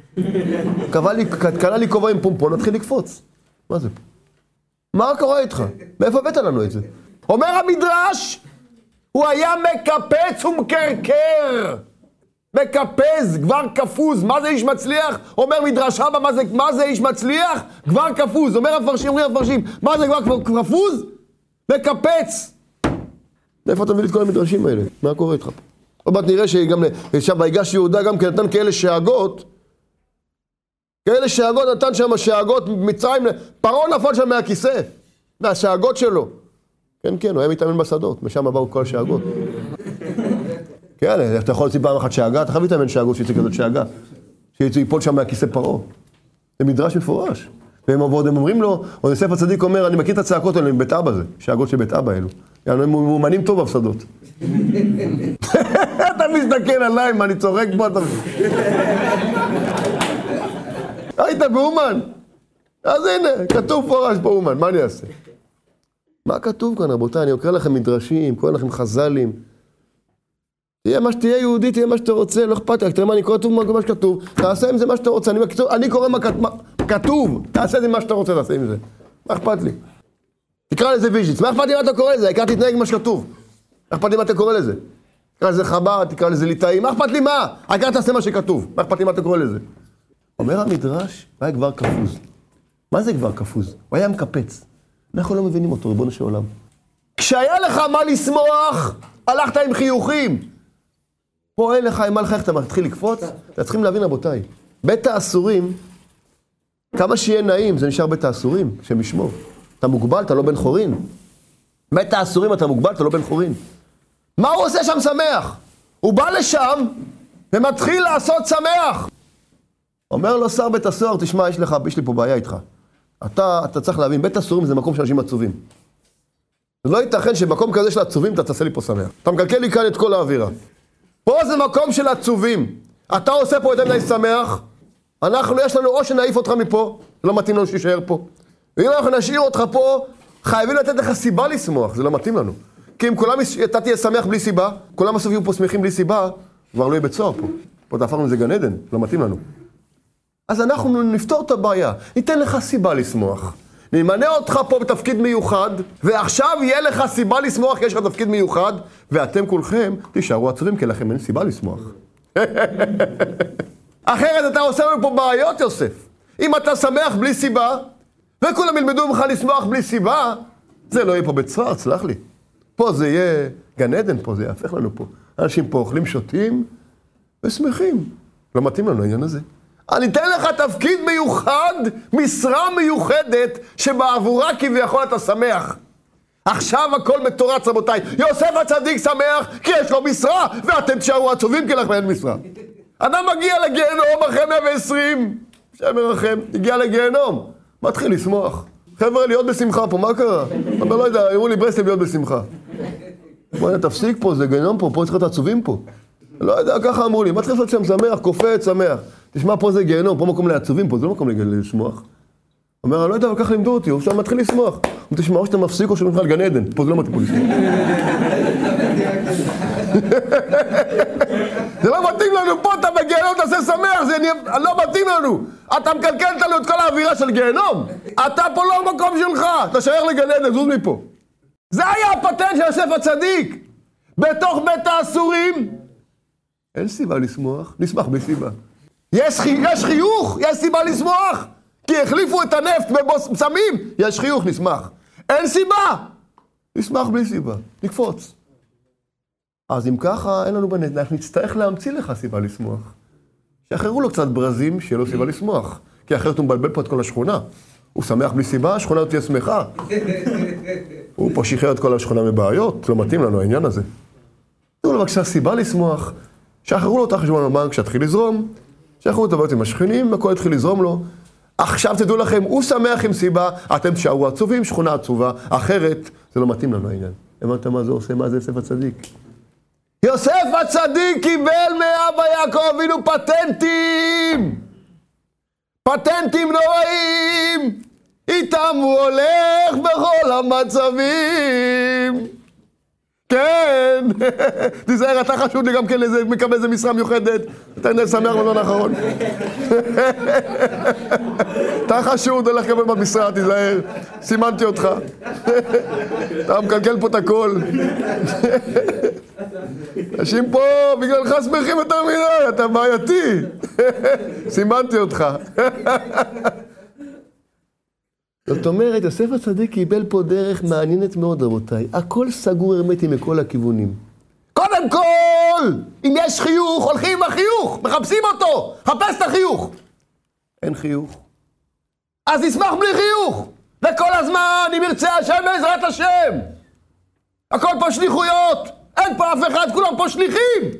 Speaker 1: קנה לי כובע עם פומפון, נתחיל לקפוץ. מה זה פה? מה קורה איתך? מאיפה הבאת לנו את זה? אומר המדרש, הוא היה מקפץ ומקרקר. מקפז, כבר כפוז. מה זה איש מצליח? אומר מדרש רבה, מה זה, מה זה איש מצליח? כבר כפוז. אומר הפרשים, אומרים הפרשים, מה זה כבר כפוז? מקפץ. איפה אתה מביא את כל המדרשים האלה? מה קורה איתך פה? עוד מעט נראה שגם שם בהיגש יהודה גם כן נתן כאלה שאגות, כאלה שאגות נתן שם שאגות מצרים, פרעה נפל שם מהכיסא, מהשאגות שלו. כן, כן, הוא היה מתאמן בשדות, משם באו כל השאגות. כן, אתה יכול להוציא פעם אחת שאגה, אתה חייב להתאמן שאגות שיצא כזאת שאגה, שיפול שם מהכיסא פרעה. זה מדרש מפורש. והם אומרים לו, עוד יוסף הצדיק אומר, אני מכיר את הצעקות האלה מבית אבא זה, שאגות של בית אבא האלו. הם מאומנים טוב בפסדות. אתה מסתכל עליי, מה אני צורק בו, אתה... היית באומן? אז הנה, כתוב פורש באומן, מה אני אעשה? מה כתוב כאן, רבותיי? אני אקרא לכם מדרשים, קורא לכם חז"לים. תהיה מה שתהיה יהודי, תהיה מה שאתה רוצה, לא אכפת לי, תראה מה אני קורא טוב מה שכתוב, תעשה עם זה מה שאתה רוצה, אני, אני קורא מה כתוב, תעשה עם מה שאתה רוצה, תעשה עם זה. מה אכפת לי? תקרא לזה ויז'יץ, מה אכפת לי מה אתה קורא לזה? העיקר תתנהג מה שכתוב. מה אכפת לי מה אתה קורא לזה? תקרא לזה חב"ד, תקרא לזה ליטאי, מה אכפת לי מה? העיקר תעשה מה שכתוב, מה אכפת לי מה אתה קורא לזה? אומר המדרש, הוא היה כבר כפוז. מה זה כבר כפוז? הוא היה מקפץ. אנחנו לא מבינים אותו, ריבונו של עולם. כשהיה לך מה לשמוח, הלכת עם חיוכים. פה אין לך עם מה לחייך, אתה מתחיל לקפוץ, אתה צריכים להבין רבותיי. בית האסורים, כמה שיהיה נעים, זה נשאר בית האסורים, שמשמור. אתה מוגבל, אתה לא בן חורין. בית האסורים אתה מוגבל, אתה לא בן חורין. מה הוא עושה שם שמח? הוא בא לשם ומתחיל לעשות שמח. אומר לו שר בית הסוהר, תשמע, יש לך, יש לי פה בעיה איתך. אתה, אתה צריך להבין, בית האסורים זה מקום של אנשים עצובים. זה לא ייתכן שבמקום כזה של עצובים אתה תעשה לי פה שמח. אתה מקלקל לי כאן את כל האווירה. פה זה מקום של עצובים. אתה עושה פה יותר מדי שמח, אנחנו, יש לנו או שנעיף אותך מפה, לא מתאים לנו שישאר פה. ואם אנחנו נשאיר אותך פה, חייבים לתת לך סיבה לשמוח, זה לא מתאים לנו. כי אם כולם, אתה תהיה שמח בלי סיבה, כולם בסוף יהיו פה שמחים בלי סיבה, כבר לא יהיה בית סוהר פה. פה תהפכנו לזה גן עדן, לא מתאים לנו. אז אנחנו נפתור את הבעיה, ניתן לך סיבה לשמוח. נמנה אותך פה בתפקיד מיוחד, ועכשיו יהיה לך סיבה לשמוח, כי יש לך תפקיד מיוחד, ואתם כולכם תישארו עצובים, כי לכם אין סיבה לשמוח. אחרת אתה עושה לנו פה בעיות, יוסף. אם אתה שמח בלי סיבה, וכולם ילמדו ממך לשמוח בלי סיבה, זה לא יהיה פה בית סוהר, סלח לי. פה זה יהיה גן עדן, פה זה יהפך לנו פה. אנשים פה אוכלים, שותים, ושמחים. לא מתאים לנו העניין הזה. אני אתן לך תפקיד מיוחד, משרה מיוחדת, שבעבורה כביכול אתה שמח. עכשיו הכל מטורץ, רבותיי. יוסף הצדיק שמח, כי יש לו משרה, ואתם תשארו עצובים כי לכם אין משרה. אדם מגיע לגיהנום אחרי מאה ועשרים, שמר לכם, הגיע לגיהנום. מתחיל לשמוח. חבר'ה, להיות בשמחה פה, מה קרה? אבל לא יודע, הראו לי ברסלב להיות בשמחה. בואי, תפסיק פה, זה גיהנום פה, פה צריך להיות עצובים פה. לא יודע, ככה אמרו לי, מה צריך לעשות שם שמח, קופץ, שמח. תשמע, פה זה גיהנום, פה מקום לעצובים, פה זה לא מקום לשמוח. אומר, אני לא יודע, אבל ככה לימדו אותי, הוא שם מתחיל לשמוח. הוא תשמע, או שאתה מפסיק או שאתה מתחיל גן עדן, פה זה לא מתאים פה לשמוח. זה לא מתאים לנו, פה אתה בגיהנום, תעשה שמח, זה לא מתאים לנו. אתה מקלקלת לנו את כל האווירה של גיהנום. אתה פה לא מקום שלך, אתה שייך לגן עדן, זוז מפה. זה היה הפטנט של יוסף הצדיק. בתוך בית האסורים, אין סיבה לשמוח, נשמח בסיבה. יש, חי... יש חיוך, יש סיבה לשמוח. כי החליפו את הנפט בבוסמים, יש חיוך, נשמח. אין סיבה, נשמח בלי סיבה, נקפוץ. אז אם ככה, אין לנו בנט, אנחנו נצטרך להמציא לך סיבה לשמוח. שיחררו לו קצת ברזים, שיהיה לו סיבה לשמוח. כי אחרת הוא מבלבל פה את כל השכונה. הוא שמח בלי סיבה, השכונה תהיה שמחה. הוא פה שחרר את כל השכונה מבעיות, לא מתאים לנו העניין הזה. תראו לו בבקשה סיבה לשמוח, שחררו לו את החשבון הבנק, שיתחיל לזרום, שכחו את הבעיות עם השכנים, הכל התחיל לזרום לו. עכשיו תדעו לכם, הוא שמח עם סיבה, אתם תשארו עצובים, שכונה עצובה, אחרת זה לא מתאים לנו העניין. הבנתם מה זה עושה? מה זה יוסף הצדיק? יוסף הצדיק קיבל מאבא יעקב אבינו פטנטים! פטנטים נוראים! איתם הוא הולך בכל המצבים! כן! תיזהר, אתה חשוד לי גם כן לזה, מקבל איזה משרה מיוחדת. אתה יודע, שמח בזמן האחרון. אתה חשוד, הולך לקבל במשרה, תיזהר. סימנתי אותך. אתה מקלקל פה את הכל. אנשים פה, בגללך שמחים יותר מדי, אתה בעייתי. סימנתי אותך. זאת אומרת, יוסף הצדיק קיבל פה דרך מעניינת מאוד, רבותיי. הכל סגור הרמטי מכל הכיוונים. קודם כל, אם יש חיוך, הולכים עם החיוך, מחפשים אותו, חפש את החיוך. אין חיוך. אז נשמח בלי חיוך. וכל הזמן, אם ירצה השם בעזרת השם. הכל פה שליחויות. אין פה אף אחד, כולם פה שליחים.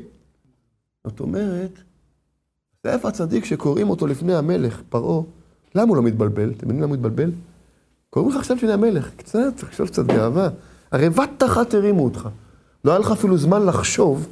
Speaker 1: זאת אומרת, יוסף הצדיק שקוראים אותו לפני המלך, פרעה, למה הוא לא מתבלבל? אתם יודעים למה הוא מתבלבל? קוראים לך עכשיו לפני המלך, קצת, תחשוב קצת גאווה. הרי בת אחת הרימו אותך. לא היה לך אפילו זמן לחשוב.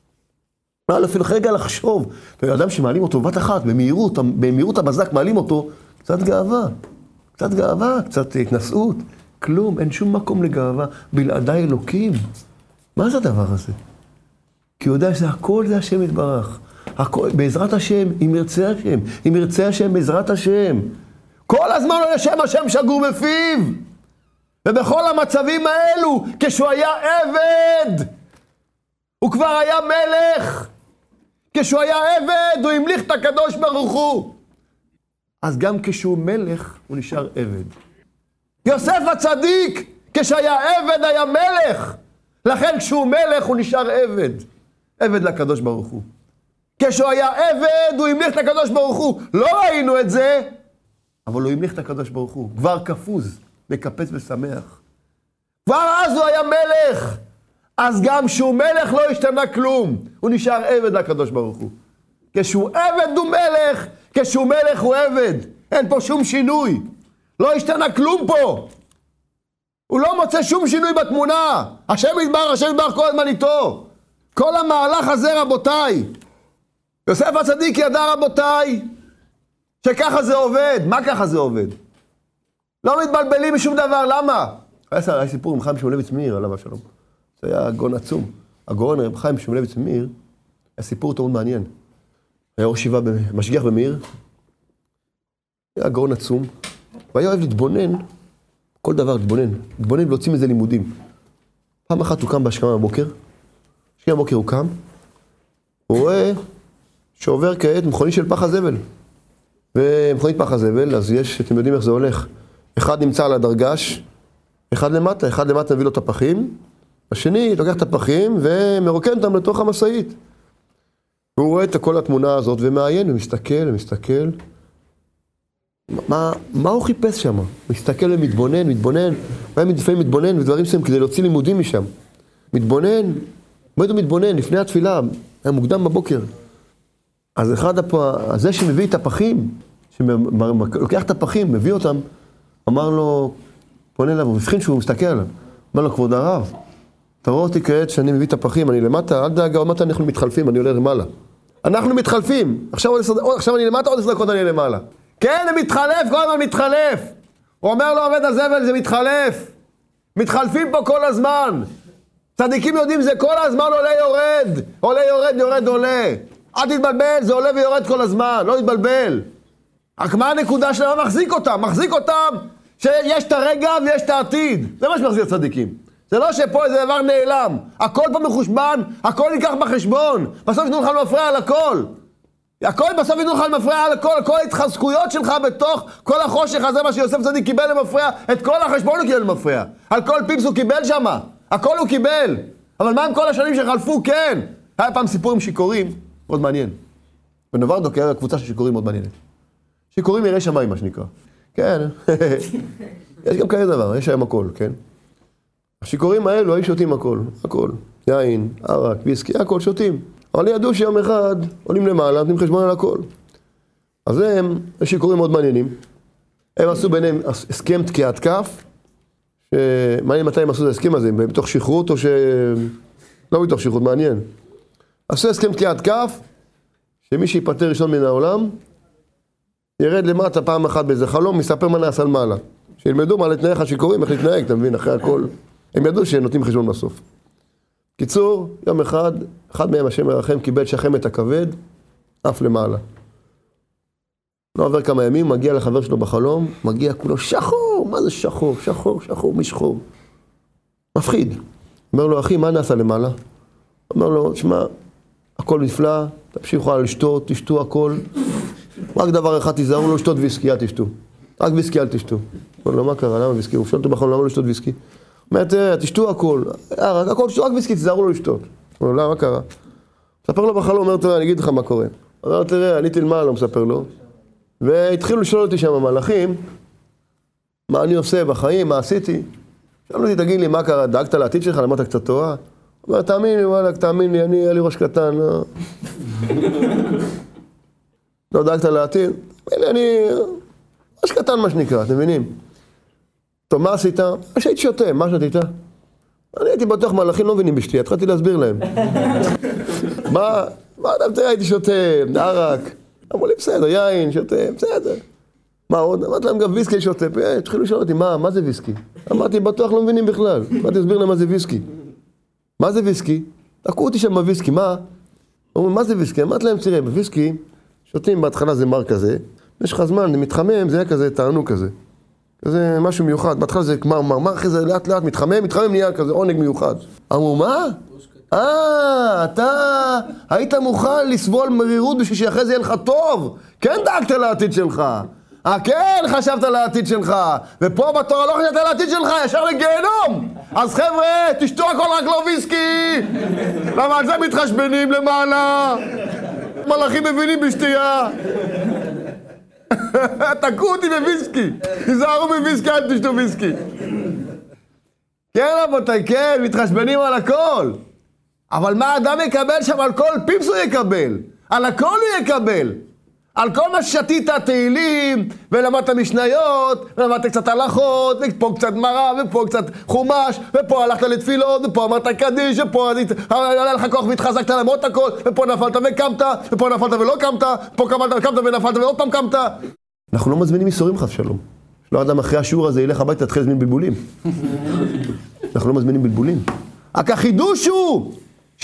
Speaker 1: לא היה אפילו רגע לחשוב. אתה יודע, אדם שמעלים אותו בת אחת, במהירות, במהירות הבזק מעלים אותו, קצת גאווה. קצת גאווה, קצת התנשאות. כלום, אין שום מקום לגאווה. בלעדיי אלוקים. מה זה הדבר הזה? כי הוא יודע שהכל זה השם יתברך. הכל, בעזרת השם, אם ירצה השם, אם ירצה השם, בעזרת השם. כל הזמן הוא לשם השם שגור בפיו. ובכל המצבים האלו, כשהוא היה עבד, הוא כבר היה מלך. כשהוא היה עבד, הוא המליך את הקדוש ברוך הוא. אז גם כשהוא מלך, הוא נשאר עבד. יוסף הצדיק, כשהיה עבד, היה מלך. לכן כשהוא מלך, הוא נשאר עבד. עבד לקדוש ברוך הוא. כשהוא היה עבד, הוא המליך את הקדוש ברוך הוא. לא ראינו את זה, אבל הוא המליך את הקדוש ברוך הוא. כבר כפוז, מקפץ ושמח. כבר אז הוא היה מלך. אז גם כשהוא מלך לא השתנה כלום. הוא נשאר עבד לקדוש ברוך הוא. כשהוא עבד הוא מלך, כשהוא מלך הוא עבד. אין פה שום שינוי. לא השתנה כלום פה. הוא לא מוצא שום שינוי בתמונה. השם יתברך, השם יתברך כל הזמן איתו. כל המהלך הזה, רבותיי, יוסף הצדיק ידע, רבותיי, שככה זה עובד. מה ככה זה עובד? לא מתבלבלים משום דבר, למה? היה סיפור עם חיים שמואלביץ מאיר, עליו השלום. זה היה גאון עצום. הגאון רב חיים שמואלביץ מאיר, היה סיפור מאוד מעניין. היה ראש ישיבה משגיח במאיר, היה גאון עצום, והיה אוהב להתבונן, כל דבר להתבונן, להתבונן ולהוציא מזה לימודים. פעם אחת הוא קם בהשכמה בבוקר, שכם בבוקר הוא קם, הוא רואה שעובר כעת מכונית של פח הזבל. ומכונית פח הזבל, אז יש, אתם יודעים איך זה הולך. אחד נמצא על הדרגש, אחד למטה, אחד למטה מביא לו את הפחים, השני לוקח את הפחים ומרוקן אותם לתוך המשאית. והוא רואה את כל התמונה הזאת ומעיין ומסתכל ומסתכל. מה, מה הוא חיפש שם? הוא מסתכל ומתבונן, מתבונן, הוא היה לפעמים מתבונן ודברים שהם כדי להוציא לימודים משם. מתבונן, מה הוא מתבונן? לפני התפילה, היה מוקדם בבוקר. אז אחד הפ... זה שמביא את הפחים, שלוקח את הפחים, מביא אותם, אמר לו, פונה אליו, הוא הבחין שהוא מסתכל עליו. אמר לו, כבוד הרב, אתה רואה אותי כעת שאני מביא את הפחים, אני למטה, אל דאגה, עוד מעט אנחנו מתחלפים, אני עולה למעלה. אנחנו מתחלפים, עכשיו, עוד, עכשיו אני למטה, עוד עשר דקות אני למעלה. כן, זה מתחלף, כל הזמן מתחלף. הוא אומר לו, עובד הזבל, זה מתחלף. מתחלפים פה כל הזמן. צדיקים יודעים, זה כל הזמן עולה יורד. עולה יורד, יורד, עולה. אל תתבלבל, זה עולה ויורד כל הזמן, לא תתבלבל. רק מה הנקודה שלהם? מחזיק אותם, מחזיק אותם, שיש את הרגע ויש את העתיד. זה מה שמחזיק צדיקים. זה לא שפה איזה דבר נעלם. הכל פה מחושבן, הכל ניקח בחשבון. בסוף יתנו לך למפרע על הכל. הכל בסוף יתנו לך למפרע על הכל, כל ההתחזקויות שלך בתוך כל החושך הזה, מה שיוסף צדיק קיבל למפרע, את כל החשבון הוא קיבל למפרע. על כל פיפס הוא קיבל שמה, הכל הוא קיבל. אבל מה עם כל השנים שחלפו? כן. היה פעם סיפור עם שיכורים, מאוד מעניין. בנוברדוק היה קבוצה של שיכורים מאוד מעניינת. שיכורים ירא שמיים, מה שנקרא. כן, יש גם כאלה דבר, יש היום הכל, כן? השיכורים האלו היו שותים הכל, הכל. יין, ערק, ויסקי, הכל שותים. אבל ידעו שיום אחד עולים למעלה, נותנים חשבון על הכל. אז הם, יש שיקורים מאוד מעניינים. הם עשו ביניהם הסכם תקיעת כף, שמעניין מתי הם עשו את ההסכם הזה, בתוך שכרות או ש... לא בתוך שכרות, מעניין. עשו הסכם תקיעת כף, שמי שיפטר ראשון מן העולם, ירד למטה פעם אחת באיזה חלום, מספר מה נעשה על מעלה. שילמדו מה להתנהג השיכורים, איך להתנהג, אתה מבין, אחרי הכל. הם ידעו שנותנים חשבון בסוף. קיצור, יום אחד, אחד מהם השם ירחם, קיבל שחם את הכבד, אף למעלה. לא עובר כמה ימים, מגיע לחבר שלו בחלום, מגיע כולו שחור, מה זה שחור, שחור, שחור, משחור. מפחיד. אומר לו, אחי, מה נעשה למעלה? אומר לו, שמע, הכל נפלא, תמשיכו על לשתות, תשתו הכל. רק דבר אחד, תיזהרו לא לשתות ויסקי, אל תשתו. רק ויסקי אל תשתו. אומר לו, מה קרה? למה ויסקי? הוא שואל אותו בחלום, למה לא לשתות ויסקי? הוא אומר, תראה, תשתו הכל. רק הכל, רק ויסקי, תיזהרו לא לשתות. הוא אומר, מה קרה? מספר לו בחלום, אומר, תראה, אני אגיד לך מה קורה. אומר, תראה, עליתי למעלה, הוא מספר לו. והתחילו לשאול אותי שם המלאכים, מה אני עושה בחיים, מה עשיתי? שאלו אותי, תגיד לי, מה קרה? דאגת לעתיד שלך? למדת קצת תורה? הוא אומר, תאמין לי, וואלה, תאמין לי, אני, היה לי ראש קטן, לא... לא דאגת לעתיד? הנה, אני... ראש קטן, מה שנקרא, אתם מבינים? טוב, מה עשית? שהייתי שותה, מה שתית? אני הייתי בטוח מלאכים לא מבינים בשתי, התחלתי להסביר להם. מה? מה אתה מתראה, הייתי שותה, ערק. אמרו לי, בסדר, יין, שותה, בסדר. מה עוד? אמרתי להם גם ויסקי שותה, התחילו לשאול אותי, מה, מה זה ויסקי? אמרתי, בטוח לא מבינים בכלל. באתי להסביר להם מה זה ויסקי. מה זה ויסקי? תקעו אותי שם בוויסקי, מה? אומרים, מה זה ויסקי? אמרתי להם, תראה, בוויסקי, שותים בהתחלה זה מר כזה, יש לך זמן, זה מתחמם, זה היה כזה תענוג כזה. זה משהו מיוחד, בהתחלה זה מר מר מר, אחרי זה לאט לאט מתחמם, מתחמם נהיה כזה עונג מיוחד. אמרו, מה? אה, אתה היית מוכן לסבול מרירות בשביל שאחרי זה יהיה לך טוב. כן דאגת לעתיד שלך. אה, כן חשבת לעתיד שלך. ופה בתורה לא חשבת לעתיד שלך, ישר לגיהנום. אז חבר'ה, תשתו הכל רק לא ויסקי. למה על זה מתחשבנים למעלה? מלאכים מבינים בשתייה. תקעו אותי בוויסקי. תיזהרו בוויסקי, אל תשתו ויסקי. כן רבותיי, כן, מתחשבנים על הכל. אבל מה אדם יקבל שם? על כל פיפס הוא יקבל. על הכל הוא יקבל. על כל מה ששתית תהילים, ולמדת משניות, ולמדת קצת הלכות, ופה קצת מרה, ופה קצת חומש, ופה הלכת לתפילות, ופה אמרת קדיש, ופה עלה לך כוח והתחזקת למרות הכל, ופה נפלת וקמת, ופה נפלת ולא קמת, פה קמת וקמת ונפלת ועוד פעם קמת. אנחנו לא מזמינים איסורים חס שלום. לא אדם אחרי השיעור הזה ילך הביתה, תתחיל לזמין בלבולים. אנחנו לא מזמינים בלבולים. רק החידוש הוא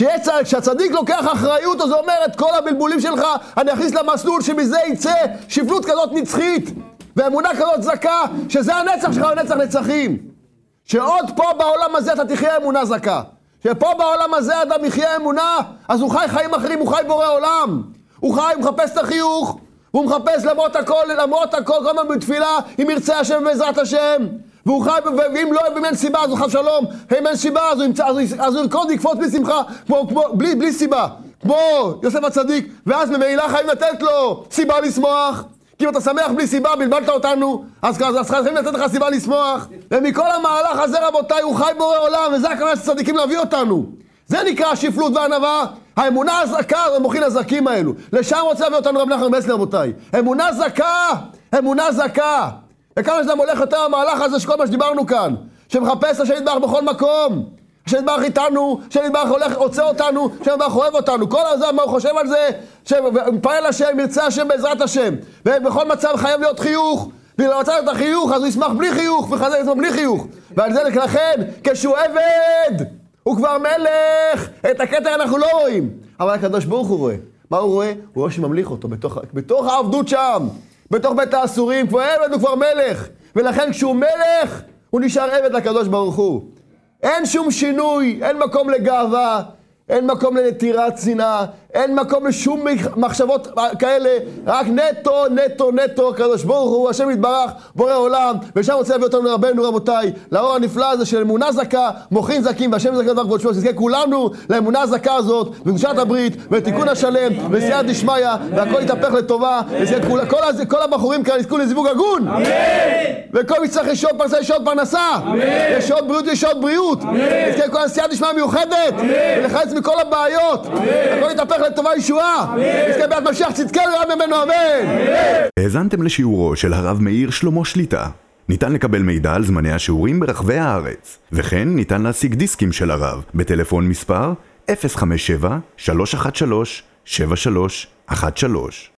Speaker 1: שהצדיק לוקח אחריות, אז הוא אומר את כל הבלבולים שלך, אני אכניס למסלול שמזה יצא שפלות כזאת נצחית, ואמונה כזאת זכה, שזה הנצח שלך ונצח נצחים. שעוד פה בעולם הזה אתה תחיה אמונה זכה. שפה בעולם הזה אדם יחיה אמונה, אז הוא חי חיים אחרים, הוא חי בורא עולם. הוא חי, הוא מחפש את החיוך, הוא מחפש למרות הכל, למרות הכל, כל הזמן בתפילה, אם ירצה השם בעזרת השם. והוא חי, ואם לא, אם אין סיבה, אז הוא חס שלום, אם אין סיבה, אז הוא ימצא, אז הוא יקוד יקפוץ בלי שמחה, כמו, כמו, בלי, בלי סיבה, כמו יוסף הצדיק, ואז ממילא חיים לתת לו סיבה לשמוח, כי אם אתה שמח בלי סיבה, בלבלת אותנו, אז, אז, אז חייבים לתת לך סיבה לשמוח, ומכל המהלך הזה רבותיי, הוא חי בורא עולם, וזה הכרה שצדיקים להביא אותנו. זה נקרא השפלות והענווה, האמונה הזכה, המוחין הזקים האלו. לשם רוצה להביא אותנו רב נחמן מסלר רבותיי. אמונה זכה, אמונה זכה. וכמה שזה הולך יותר המהלך הזה שכל מה שדיברנו כאן, שמחפש השם יתברך בכל מקום, השם יתברך איתנו, השם יתברך הולך, רוצה אותנו, השם יתברך אוהב אותנו, כל הזה מה הוא חושב על זה, שמפעל השם, ירצה השם בעזרת השם, ובכל מצב חייב להיות חיוך, ולא מצא את החיוך, אז הוא ישמח בלי חיוך, וחזר ישמח בלי חיוך, ועל זה לכן, כשהוא עבד, הוא כבר מלך, את הכתר אנחנו לא רואים, אבל הקדוש ברוך הוא רואה, מה הוא רואה? הוא רואה שממליך אותו בתוך, בתוך העבדות שם, בתוך בית האסורים, כבר עבד הוא כבר מלך, ולכן כשהוא מלך, הוא נשאר עבד לקדוש ברוך הוא. אין שום שינוי, אין מקום לגאווה, אין מקום לנטירת שנאה, אין מקום לשום מחשבות כאלה, רק נטו, נטו, נטו, קדוש ברוך הוא, השם יתברך, בורא עולם, ושם רוצה להביא אותנו לרבנו רבותיי, לאור הנפלא הזה של אמונה זכה, מוחין זקים, והשם זכה דבר כבוד שמו, שזכה כולנו לאמונה הזכה הזאת, בקדושת הברית, ותיקון השלם, וסייעת דשמיא, והכל יתהפך לטובה, כל, כל, כל הבחורים כאן יזכו לזיווג הגון, אמן! וכל מי שצריך לשעות פרנסה, לשעות פרנסה, לשעות בריאות, לשעות בריאות, יזכה כל הסייעת דשמיא מיוחדת, ולחלץ מכל הבעיות, הכל יתהפך יתברך לטובה ישועה. נזכה ביאת משיח צדקנו רב ממנו אמן.
Speaker 2: האזנתם לשיעורו של הרב מאיר שלמה שליט"א. ניתן לקבל מידע על זמני השיעורים ברחבי הארץ, וכן ניתן להשיג דיסקים של הרב בטלפון מספר אפס חמש שבע שלוש אחת שלוש שבע שלוש אחת שלוש.